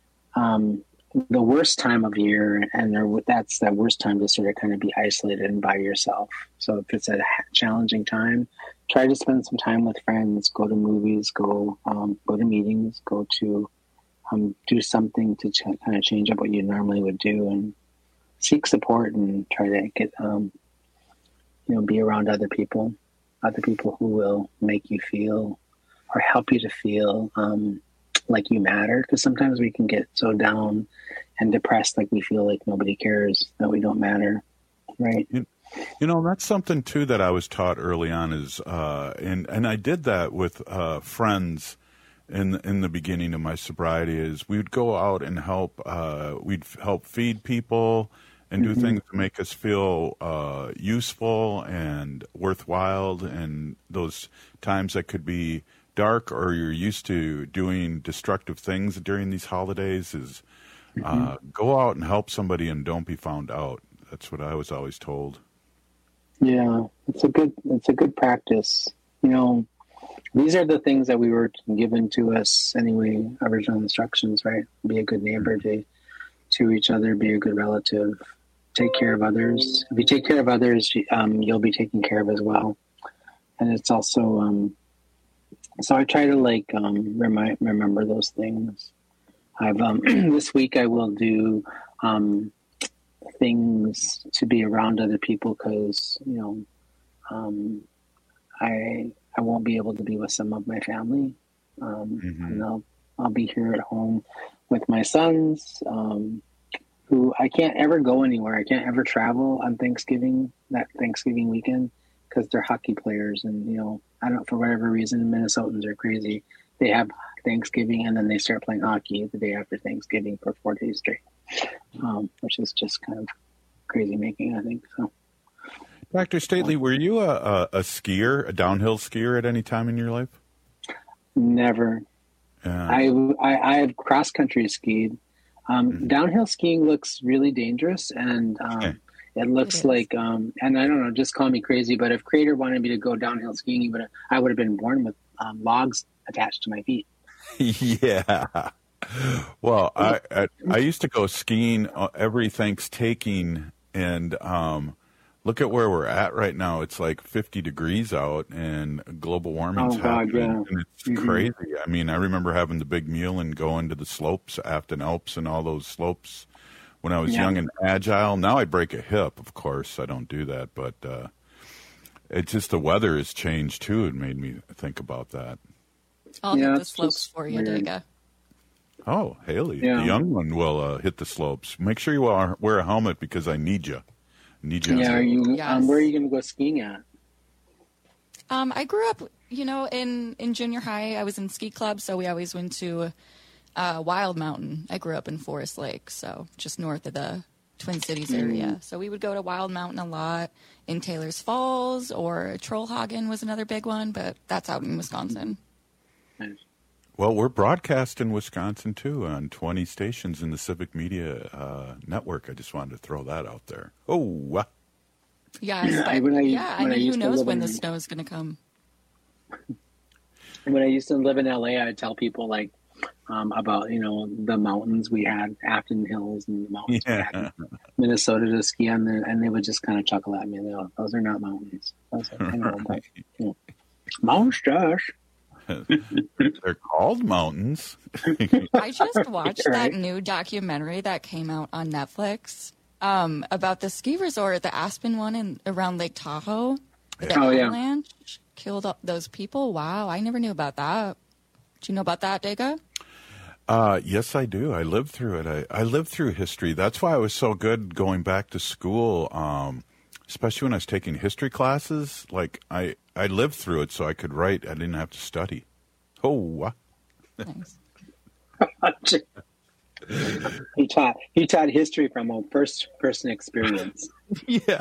Um, the worst time of year, and there, that's the worst time to sort of kind of be isolated and by yourself. So if it's a challenging time, try to spend some time with friends, go to movies, go um, go to meetings, go to um, do something to ch- kind of change up what you normally would do, and seek support and try to get, um, you know, be around other people, other people who will make you feel or help you to feel um, like you matter, because sometimes we can get so down and depressed, like we feel like nobody cares, that we don't matter, right?
You, you know, that's something too that I was taught early on is, uh, and and I did that with uh, friends in in the beginning of my sobriety. Is we would go out and help, uh, we'd help feed people and do mm-hmm. things to make us feel uh, useful and worthwhile, and those times that could be dark or you're used to doing destructive things during these holidays is uh, mm-hmm. go out and help somebody and don't be found out. That's what I was always told.
Yeah, it's a good it's a good practice. You know, these are the things that we were given to us anyway, original instructions, right? Be a good neighbor to, to each other, be a good relative, take care of others. If you take care of others, um, you'll be taken care of as well. And it's also... Um, So I try to like um, remind, remember those things. I've um, this week I will do um, things to be around other people, because you know um, I I won't be able to be with some of my family, um, mm-hmm. and I'll I'll be here at home with my sons, um, who I can't ever go anywhere. I can't ever travel on Thanksgiving that Thanksgiving weekend, because they're hockey players, and you know. I don't, for whatever reason, Minnesotans are crazy. They have Thanksgiving and then they start playing hockey the day after Thanksgiving for four days straight, um, which is just kind of crazy making, I think. So,
Doctor Stately, were you a, a, a skier, a downhill skier at any time in your life?
Never.
Yeah.
I, I, I have cross-country skied. Um, mm-hmm. Downhill skiing looks really dangerous, and um, okay. it looks it like, um, and I don't know, just call me crazy, but if Crater wanted me to go downhill skiing, he would I would have been born with um, logs attached to my feet.
Yeah. Well, I, I I used to go skiing every Thanksgiving, and um, look at where we're at right now. It's like fifty degrees out, and global warming's
oh, God,
happening,
yeah.
and it's
mm-hmm.
crazy. I mean, I remember having the big meal and going to the slopes, Afton Alps, and all those slopes when I was
yeah.
young and agile. Now I break a hip, of course. I don't do that, but uh, it's just the weather has changed too. It made me think about that.
I'll
yeah,
hit the slopes for you, Dega.
Oh, Haley,
yeah.
the young one will uh, hit the slopes. Make sure you wear, wear a helmet because I need you. I need you.
Yeah, are you,
yes.
um, where are you going to go skiing at?
Um, I grew up, you know, in, in junior high. I was in ski club, so we always went to uh, Wild Mountain. I grew up in Forest Lake, so just north of the Twin Cities area. Mm. So we would go to Wild Mountain a lot in Taylor's Falls, or Trollhagen was another big one, but that's out in Wisconsin.
Nice.
Well, we're broadcast in Wisconsin, too, on twenty stations in the Civic Media uh, Network. I just wanted to throw that out there. Oh, uh.
yes, but,
I, I,
yeah, I mean, who knows when
in,
the snow is going to come.
When I used to live in L A, I'd tell people, like, um, about, you know, the mountains. We had Afton Hills and the mountains yeah. we had in Minnesota to ski on, there, and they would just kind of chuckle at me. They go, those are not mountains. I was like, I know, but, you know, mountains, Josh.
They're called mountains.
I just watched
right.
that new documentary that came out on Netflix um, about the ski resort, the Aspen one in around Lake Tahoe. The
oh,
avalanche
yeah.
killed up those people. Wow, I never knew about that. Do you know about that, Dega?
Uh, yes, I do. I lived through it. I, I lived through history. That's why it was so good going back to school, um, especially when I was taking history classes. Like, I, I lived through it so I could write. I didn't have to study. Oh,
nice.
he taught he taught history from a first person experience.
Yeah.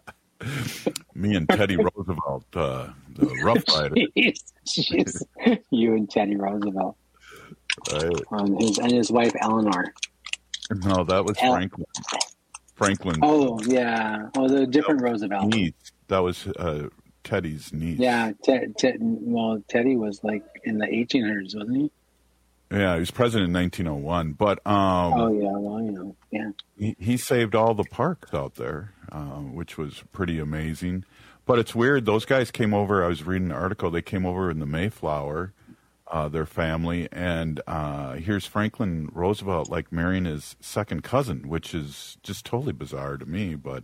Me and Teddy Roosevelt, uh, the Rough Rider.
Jeez, jeez. You and Teddy Roosevelt.
Right.
Um, his, and his wife, Eleanor.
No, that was El- Franklin. Franklin.
Oh, yeah. Oh, the different Roosevelt.
Niece. That was uh, Teddy's niece.
Yeah. Te- te- well, Teddy was like in the eighteen hundreds, wasn't he?
Yeah, he was president in nineteen oh one. But, um,
oh, yeah. Well, you know, yeah.
He, he saved all the parks out there, uh, which was pretty amazing. But it's weird. Those guys came over. I was reading an article. They came over in the Mayflower, uh, their family. And uh, here's Franklin Roosevelt, like, marrying his second cousin, which is just totally bizarre to me. But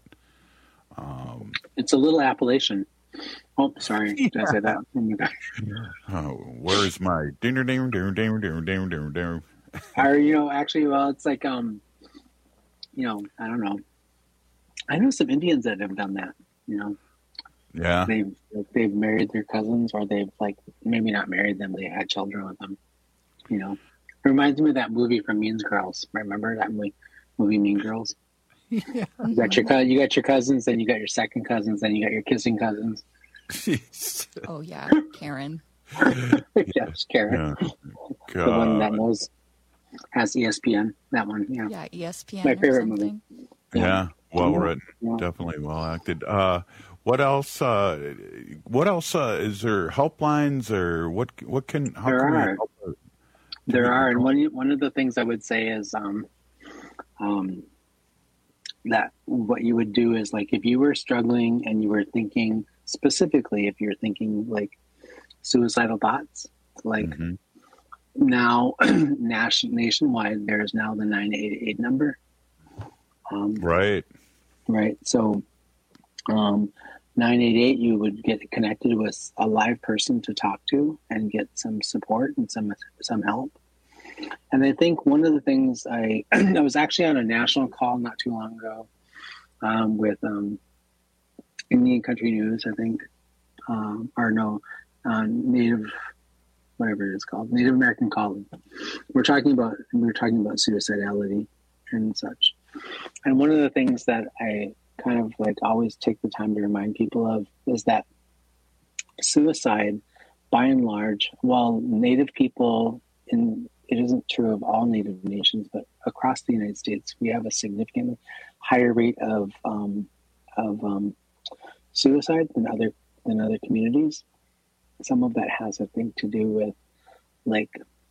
um,
it's a little Appalachian. Oh, sorry. Did I say that? Oh, my God.
Oh, where's my dinner, dinner, dinner, dinner, dinner, dinner, dinner, dinner?
Or, you know, actually, well, it's like, um, you know, I don't know. I know some Indians that have done that, you know.
Yeah.
They've, like, they've married their cousins, or they've, like, maybe not married them, they had children with them, you know. It reminds me of that movie from Mean Girls. Remember that movie, movie Mean Girls?
Yeah.
You got your you got your cousins, then you got your second cousins, then you got your kissing cousins.
Jeez.
Oh yeah, Karen.
Yes, Karen.
Yeah.
The one that knows has E S P N. That one, yeah.
Yeah, E S P N.
My favorite movie.
Yeah, yeah. Well
yeah.
written,
yeah. Definitely
well acted. Uh, what else? Uh, what else uh, is there? Helplines or what? What can? How
there
can
are.
We help her?
There are, and one one of the things I would say is, um, um. that what you would do is, like, if you were struggling and you were thinking specifically, if you're thinking like suicidal thoughts, like mm-hmm. now nation, nationwide, there's now the nine eight eight number. Um,
right.
Right. So um, nine eight eight, you would get connected with a live person to talk to and get some support and some some help. And I think one of the things I, I was actually on a national call not too long ago um, with um, Indian Country News, I think, um, or no, uh, Native, whatever it is called, Native American Calling. We're talking about, we were talking about suicidality and such. And one of the things that I kind of like always take the time to remind people of is that suicide, by and large, while Native people, in it isn't true of all Native nations, but across the United States, we have a significantly higher rate of um, of um, suicide than other than other communities. Some of that has, I think, to do with like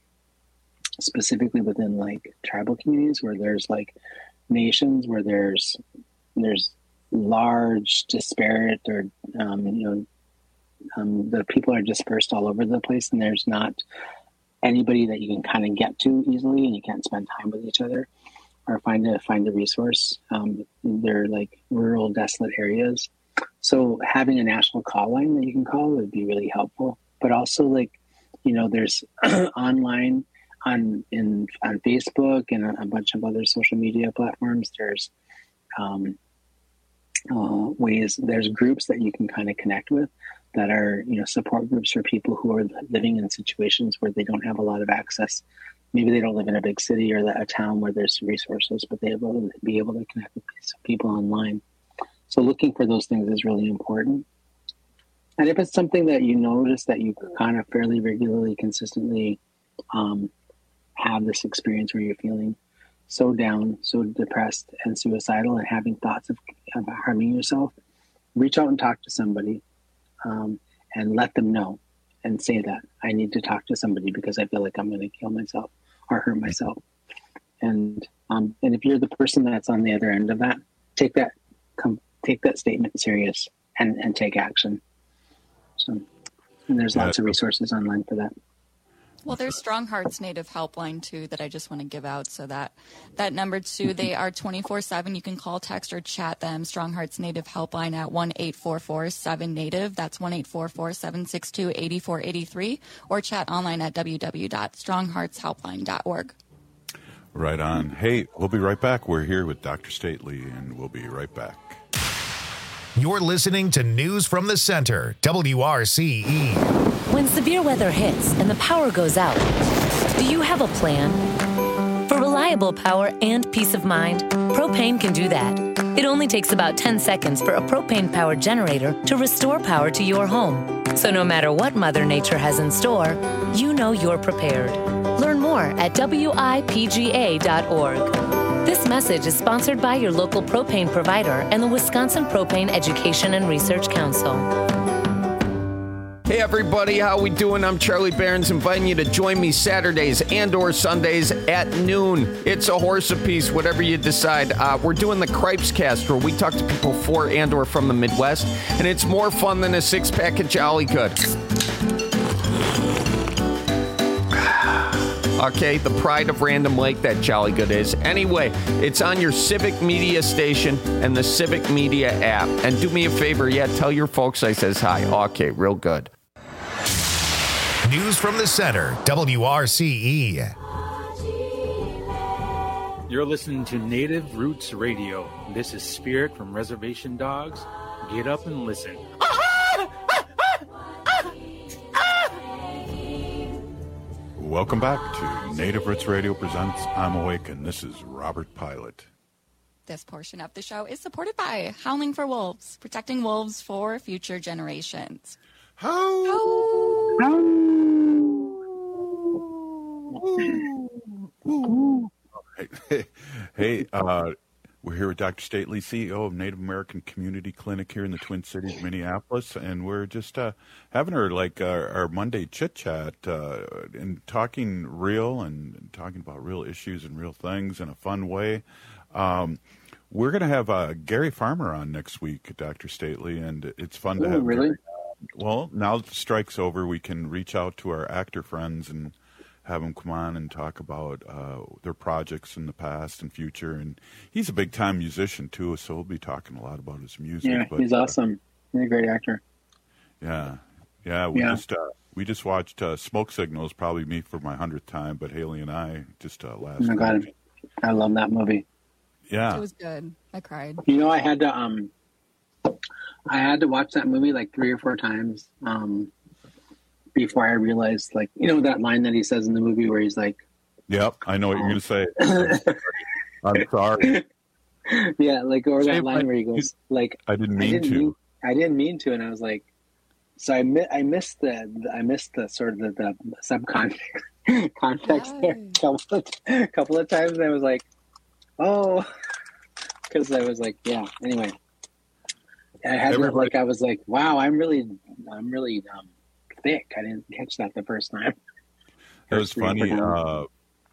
specifically within like tribal communities where there's like nations where there's there's large disparate or um, you know um, the people are dispersed all over the place, and there's not anybody that you can kind of get to easily, and you can't spend time with each other or find a find a resource. Um, they're like rural, desolate areas. So having a national call line that you can call would be really helpful. But also, like, you know, there's online on in on Facebook and a bunch of other social media platforms. There's um, uh, ways. There's groups that you can kind of connect with that are, you know, support groups for people who are living in situations where they don't have a lot of access. Maybe they don't live in a big city or a town where there's resources, but they will be able to connect with people online. So looking for those things is really important. And if it's something that you notice that you kind of fairly regularly, consistently um, have this experience where you're feeling so down, so depressed and suicidal and having thoughts of, of harming yourself, reach out and talk to somebody um, and let them know and say that I need to talk to somebody because I feel like I'm going to kill myself or hurt myself. And um, and if you're the person that's on the other end of that, take that come. Take that statement serious and, and take action. So, and there's lots of resources online for that.
Well, there's Strong Hearts Native Helpline, too, that I just want to give out. So that that number, too, they are twenty-four seven. You can call, text, or chat them. Strong Hearts Native Helpline at one eight four four seven native. That's one eight four four seven six two eight four eight three. Or chat online at w w w dot strong hearts helpline dot org.
Right on. Hey, we'll be right back. We're here with Doctor Stately, and we'll be right back.
You're listening to News from the Center, W R C E.
When severe weather hits and the power goes out, do you have a plan? For reliable power and peace of mind, Propane can do that. It only takes about ten seconds for a propane-powered generator to restore power to your home. So no matter what Mother Nature has in store, you know you're prepared. Learn more at W I P G A dot org. This message is sponsored by your local propane provider and the Wisconsin Propane Education and Research Council.
Hey everybody, how we doing? I'm Charlie Behrens, inviting you to join me Saturdays and or Sundays at noon. It's a horse apiece, whatever you decide. Uh, we're doing the Cripes Cast, where we talk to people for and or from the Midwest, and it's more fun than a six-pack of Jolly Good. Okay, the pride of Random Lake, that Jolly Good is. Anyway, it's on your Civic Media station and the Civic Media app. And do me a favor, yeah, tell your folks I says hi. Okay, real good.
News from the Center, W R C E.
You're listening to Native Roots Radio. This is Spirit from Reservation Dogs. Get up and listen.
Welcome back to Native Roots Radio presents I'm Awake, and this is Robert Pilot.
This portion of the show is supported by Howling for Wolves, protecting wolves for future generations.
How? Hey, hey uh, we're here with Doctor Stately, C E O of Native American Community Clinic here in the Twin Cities, Minneapolis, and we're just uh, having our like our, our Monday chit chat uh, and talking real and talking about real issues and real things in a fun way. Um, we're going to have uh, Gary Farmer on next week, Doctor Stately, and it's fun to
Ooh,
have.
really?
Gary. Well, now that the strike's over, we can reach out to our actor friends and have them come on and talk about uh, their projects in the past and future. And he's a big-time musician, too, so we'll be talking a lot about his music.
Yeah,
but,
he's awesome. He's a great actor.
Yeah. Yeah, we
yeah.
just uh, we just watched uh, Smoke Signals, probably me for my hundredth time, but Haley and I just uh, last
Oh, my God.
night.
I love that movie.
Yeah.
It was good. I cried.
You know, I had to um, I had to watch that movie like three or four times um, before I realized, like, you know, that line that he says in the movie where he's like,
"Yep, I know what you're going to say. I'm sorry."
Yeah, like or that
Save
line
my-
where he goes like,
I didn't mean
I didn't
to.
mean, I didn't mean to, and I was like, so I mi- I missed the I missed the sort of the, the subcontext context there a couple of, couple of times. And I was like, oh, because I was like, yeah. Anyway, I had to,
Everybody-
like I was like, wow, I'm really I'm really um, thick. I didn't catch that the first time.
That was funny. Uh,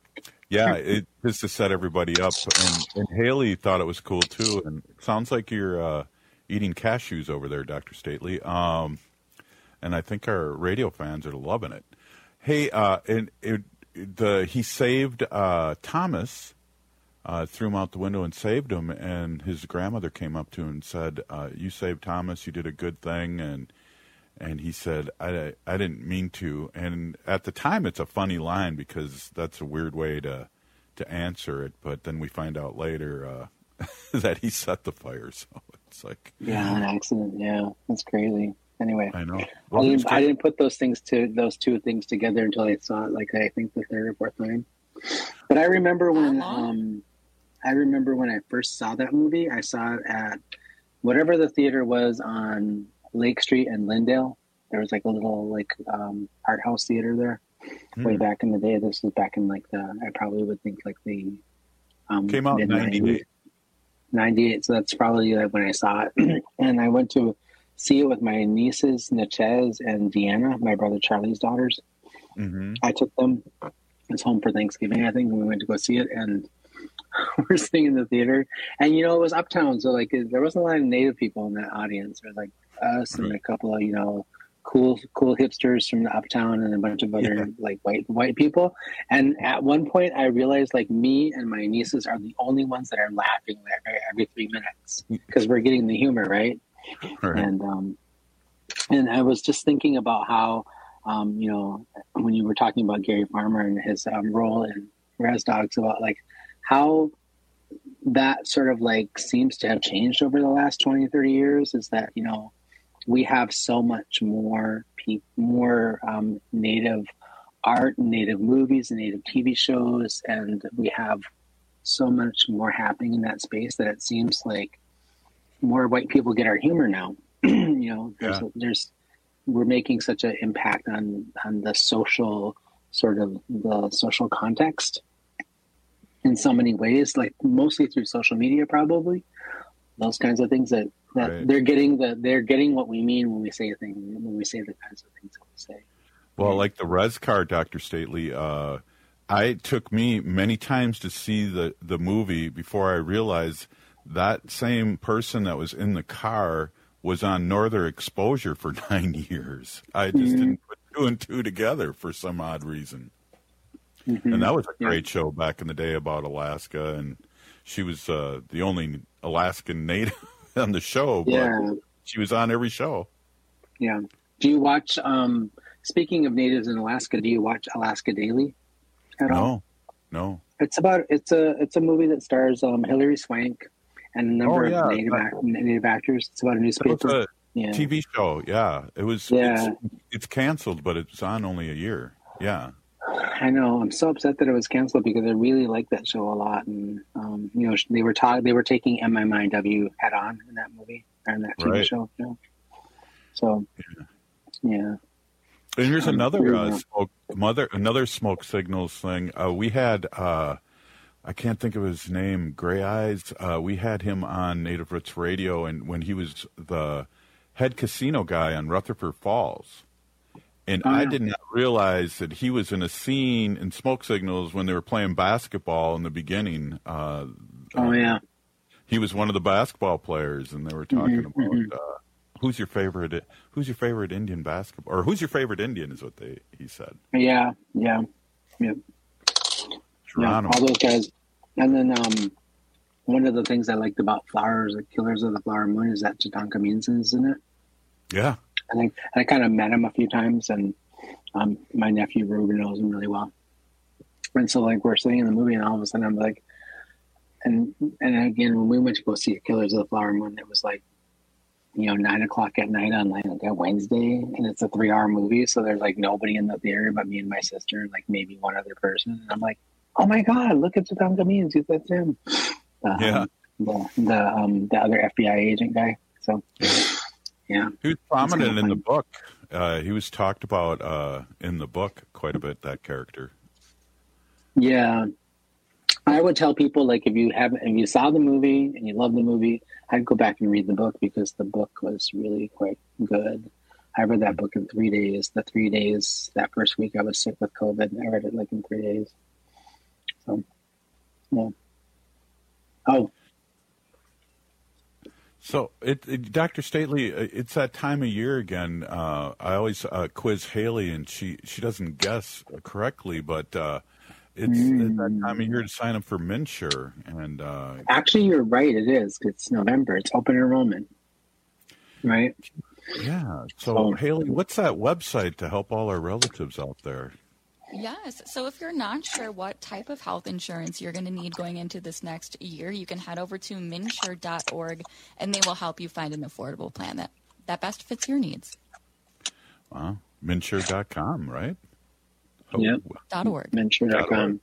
yeah, it just to set everybody up. And, and Haley thought it was cool too. And it sounds like you're uh, eating cashews over there, Doctor Stately. Um, and I think our radio fans are loving it. Hey, uh, and it, the he saved uh, Thomas, uh, threw him out the window and saved him. And his grandmother came up to him and said, uh, "You saved Thomas. You did a good thing." And And he said, I, I didn't mean to. And at the time, it's a funny line because that's a weird way to to answer it. But then we find out later uh, that he set the fire. So it's like...
Yeah, an accident. Yeah, that's crazy. Anyway,
I know.
I
Well, it's
didn't, I
good.
didn't put those things to those two things together until I saw it, like I think the third or fourth time. But I remember when um, I remember when I first saw that movie. I saw it at whatever the theater was on Lake Street and Lindale. There was like a little like um, art house theater there
Hmm.
way back in the day. This was back in like the I probably would think like the um,
Came out in
mid-nineties.
ninety-eight.
ninety-eight, so that's probably like when I saw it. And I went to see it with my nieces, Natchez and Deanna, my brother Charlie's daughters.
Mm-hmm.
I took them. I was home for Thanksgiving, I think, and we went to go see it. And we're sitting in the theater. And, you know, it was uptown, so, like, there wasn't a lot of Native people in that audience. There was, like, us and a couple of, you know, cool cool hipsters from the uptown and a bunch of other,
Yeah.
like, white white people. And at one point, I realized, like, me and my nieces are the only ones that are laughing every, every three minutes because we're getting the humor, right?
Right.
And um, and I was just thinking about how, um, you know, when you were talking about Gary Farmer and his um, role in Res Dogs, about like how that sort of like seems to have changed over the last twenty, thirty years is that, you know, we have so much more pe- more um, Native art, Native movies, and Native T V shows, and we have so much more happening in that space that it seems like more white people get our humor now. You know, there's,
Yeah.
there's we're making such an impact on on the social sort of the social context in so many ways, like mostly through social media, probably those kinds of things that, that
Right.
they're getting the they're getting what we mean when we say a thing when we say the kinds of things that we say.
Well, like the res car, Doctor Stately, uh, I it took me many times to see the, the movie before I realized that same person that was in the car was on Northern Exposure for nine years. I just
Mhm.
didn't put two and two together for some odd reason.
Mhm.
And that was a
Yeah.
great show back in the day about Alaska, and she was uh, the only Alaskan native on the show, but
Yeah.
she was on every show.
Yeah. Do you watch? Um, speaking of natives in Alaska, do you watch Alaska Daily at all?
No, no.
It's about it's a it's a movie that stars um, Hilary Swank and a number
Oh, yeah.
of native act, native actors. It's about a
That
newspaper.
was a
Yeah.
T V show. Yeah, it was.
Yeah.
It's, it's canceled, but it's on only a year. Yeah.
I know. I'm so upset that it was canceled because I really like that show a lot, and um, you know they were ta- they were taking M M I W head on in that movie or in that T V
Right.
show. You know? So yeah.
And here's
Um,
another
yeah.
uh, smoke, mother, another smoke signals thing. Uh, we had, uh, I can't think of his name, Gray Eyes. Uh, we had him on Native Roots Radio, and when he was the head casino guy on Rutherford Falls. And
Oh,
I
yeah.
did not realize that he was in a scene in Smoke Signals when they were playing basketball in the beginning. Uh,
Oh yeah.
he was one of the basketball players, and they were talking
Mhm,
about
mhm.
uh, who's your favorite, who's your favorite Indian basketball, or who's your favorite Indian is what they he said.
Yeah. Yeah. Yeah. Yeah,
Geronimo.
all those guys. And then um, one of the things I liked about Flowers, the Killers of the Flower Moon, is that Tatanka Meanson's in it.
Yeah.
I think I kind of met him a few times, and um, my nephew Ruben knows him really well. And so, like, we're sitting in the movie, and all of a sudden, I'm like, and and again, when we went to go see Killers of the Flower Moon, it was like, you know, nine o'clock at night on like a Wednesday, and it's a three-hour movie, so there's like nobody in the theater but me and my sister, and like maybe one other person. And I'm like, oh my god, look at Tatanka Means, that's him. Um,
Yeah.
the the um the other F B I agent guy. So yeah,
he was prominent in the book. Uh, he was talked about uh, in the book quite a bit. That character.
Yeah, I would tell people, like, if you haven't, if you saw the movie and you love the movie, I'd go back and read the book, because the book was really quite good. I read that book in three days. The three days that first week I was sick with COVID, I read it like in three days. So, yeah. Oh.
So, it, it, Doctor Stately, it's that time of year again. Uh, I always uh, quiz Haley, and she, she doesn't guess correctly, but uh, it's, mm. it's that time of year to sign up for MNsure. And uh,
actually, you're right. It is. It's November. It's open enrollment, right?
Yeah. So, oh. Haley, what's that website to help all our relatives out there?
Yes. So if you're not sure what type of health insurance you're going to need going into this next year, you can head over to MNsure dot org, and they will help you find an affordable plan that, that best fits your needs.
Wow. MNsure dot com, right?
Oh. Yeah.
Dot .org.
MNsure dot com.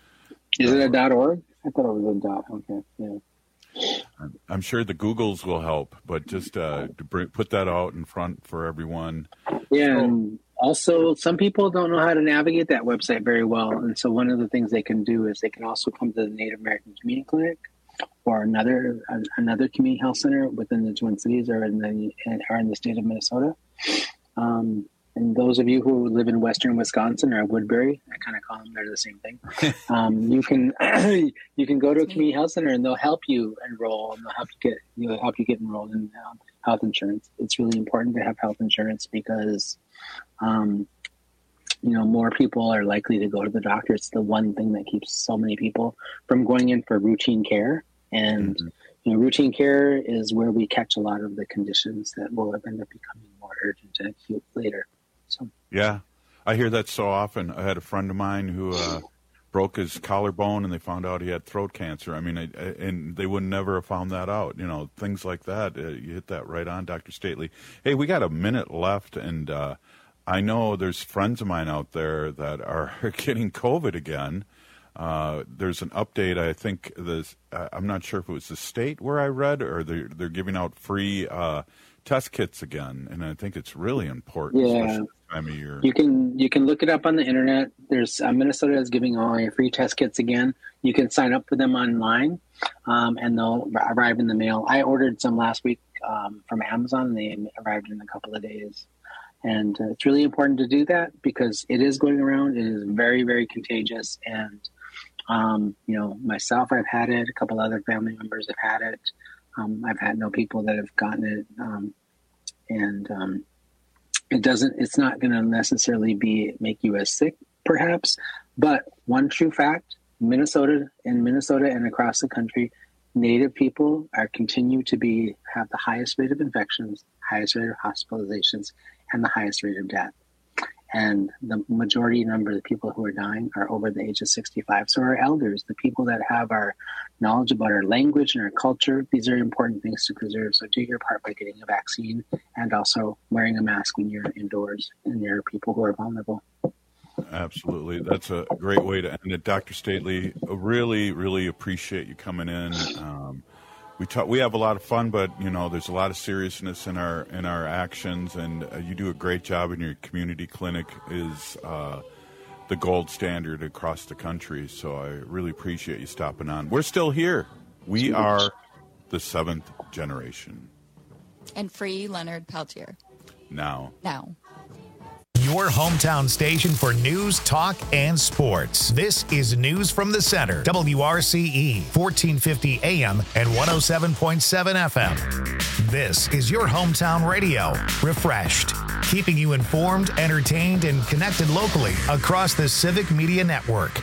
Is it a dot .org? I thought it was a dot. Okay. Yeah.
I'm sure the Googles will help, but just uh, to bring, put that out in front for everyone.
Yeah.
So,
and also, some people don't know how to navigate that website very well. And so one of the things they can do is they can also come to the Native American Community Clinic or another another community health center within the Twin Cities or in the, or in the state of Minnesota. Um, and those of you who live in western Wisconsin or Woodbury, I kind of call them, they're the same thing. Um, you can you can go to a community health center and they'll help you enroll, and they'll help you get you help you get enrolled in um, health insurance. It's really important to have health insurance because um, you know, more people are likely to go to the doctor. It's the one thing that keeps so many people from going in for routine care. And, mm-hmm. you know, routine care is where we catch a lot of the conditions that will end up becoming more urgent and acute later. So,
yeah, I hear that so often. I had a friend of mine who uh, broke his collarbone and they found out he had throat cancer. I mean, I, I, and they would never have found that out. You know, things like that. Uh, you hit that right on, Doctor Stately. Hey, we got a minute left, and uh, I know there's friends of mine out there that are getting COVID again. Uh, there's an update. I think this. Uh, I'm not sure if it was the state where I read, or they're they're giving out free uh, test kits again, and I think it's really important.
Yeah,
especially this time of year.
You can you can look it up on the internet. There's uh, Minnesota is giving away free test kits again. You can sign up for them online, um, and they'll arrive in the mail. I ordered some last week um, from Amazon, and they arrived in a couple of days. And uh, it's really important to do that because it is going around. It is very, very contagious. And, um, you know, myself, I've had it. A couple other family members have had it. Um, I've had no people that have gotten it. Um, and um, it doesn't, it's not going to necessarily be make you as sick, perhaps. But one true fact, Minnesota, in Minnesota and across the country, Native people are continue to be have the highest rate of infections, highest rate of hospitalizations, and the highest rate of death. And the majority number of the people who are dying are over the age of sixty-five. So our elders, the people that have our knowledge about our language and our culture, these are important things to preserve. So do your part by getting a vaccine and also wearing a mask when you're indoors and there are people who are vulnerable.
Absolutely. That's a great way to end it. Doctor Stately, really, really appreciate you coming in. Um, we talk, we have a lot of fun, but, you know, there's a lot of seriousness in our in our actions, and uh, you do a great job, and your community clinic is uh, the gold standard across the country. So I really appreciate you stopping on. We're still here. We are the seventh generation.
And free Leonard Peltier.
Now.
Now.
Your hometown station for news, talk, and sports. This is News from the Center. W R C E, fourteen fifty A M and one oh seven point seven F M. This is your hometown radio. Refreshed. Keeping you informed, entertained, and connected locally across the Civic Media Network.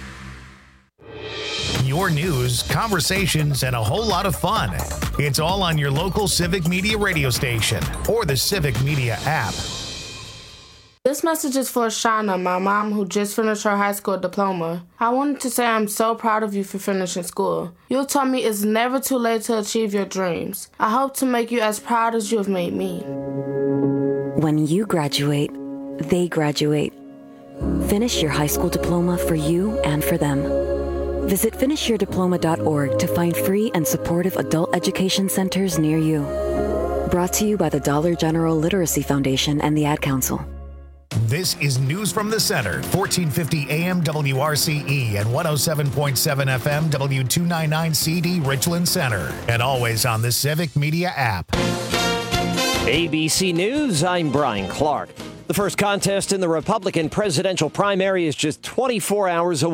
Your news, conversations, and a whole lot of fun. It's all on your local Civic Media radio station or the Civic Media app.
This message is for Shauna, my mom, who just finished her high school diploma. I wanted to say I'm so proud of you for finishing school. You taught me it's never too late to achieve your dreams. I hope to make you as proud as you have made me.
When you graduate, they graduate. Finish your high school diploma for you and for them. Visit finish your diploma dot org to find free and supportive adult education centers near you. Brought to you by the Dollar General Literacy Foundation and the Ad Council.
This is News from the Center, fourteen fifty A M W R C E and one oh seven point seven F M W two ninety-nine C D Richland Center. And always on the Civic Media app.
A B C News, I'm Brian Clark. The first contest in the Republican presidential primary is just twenty-four hours away.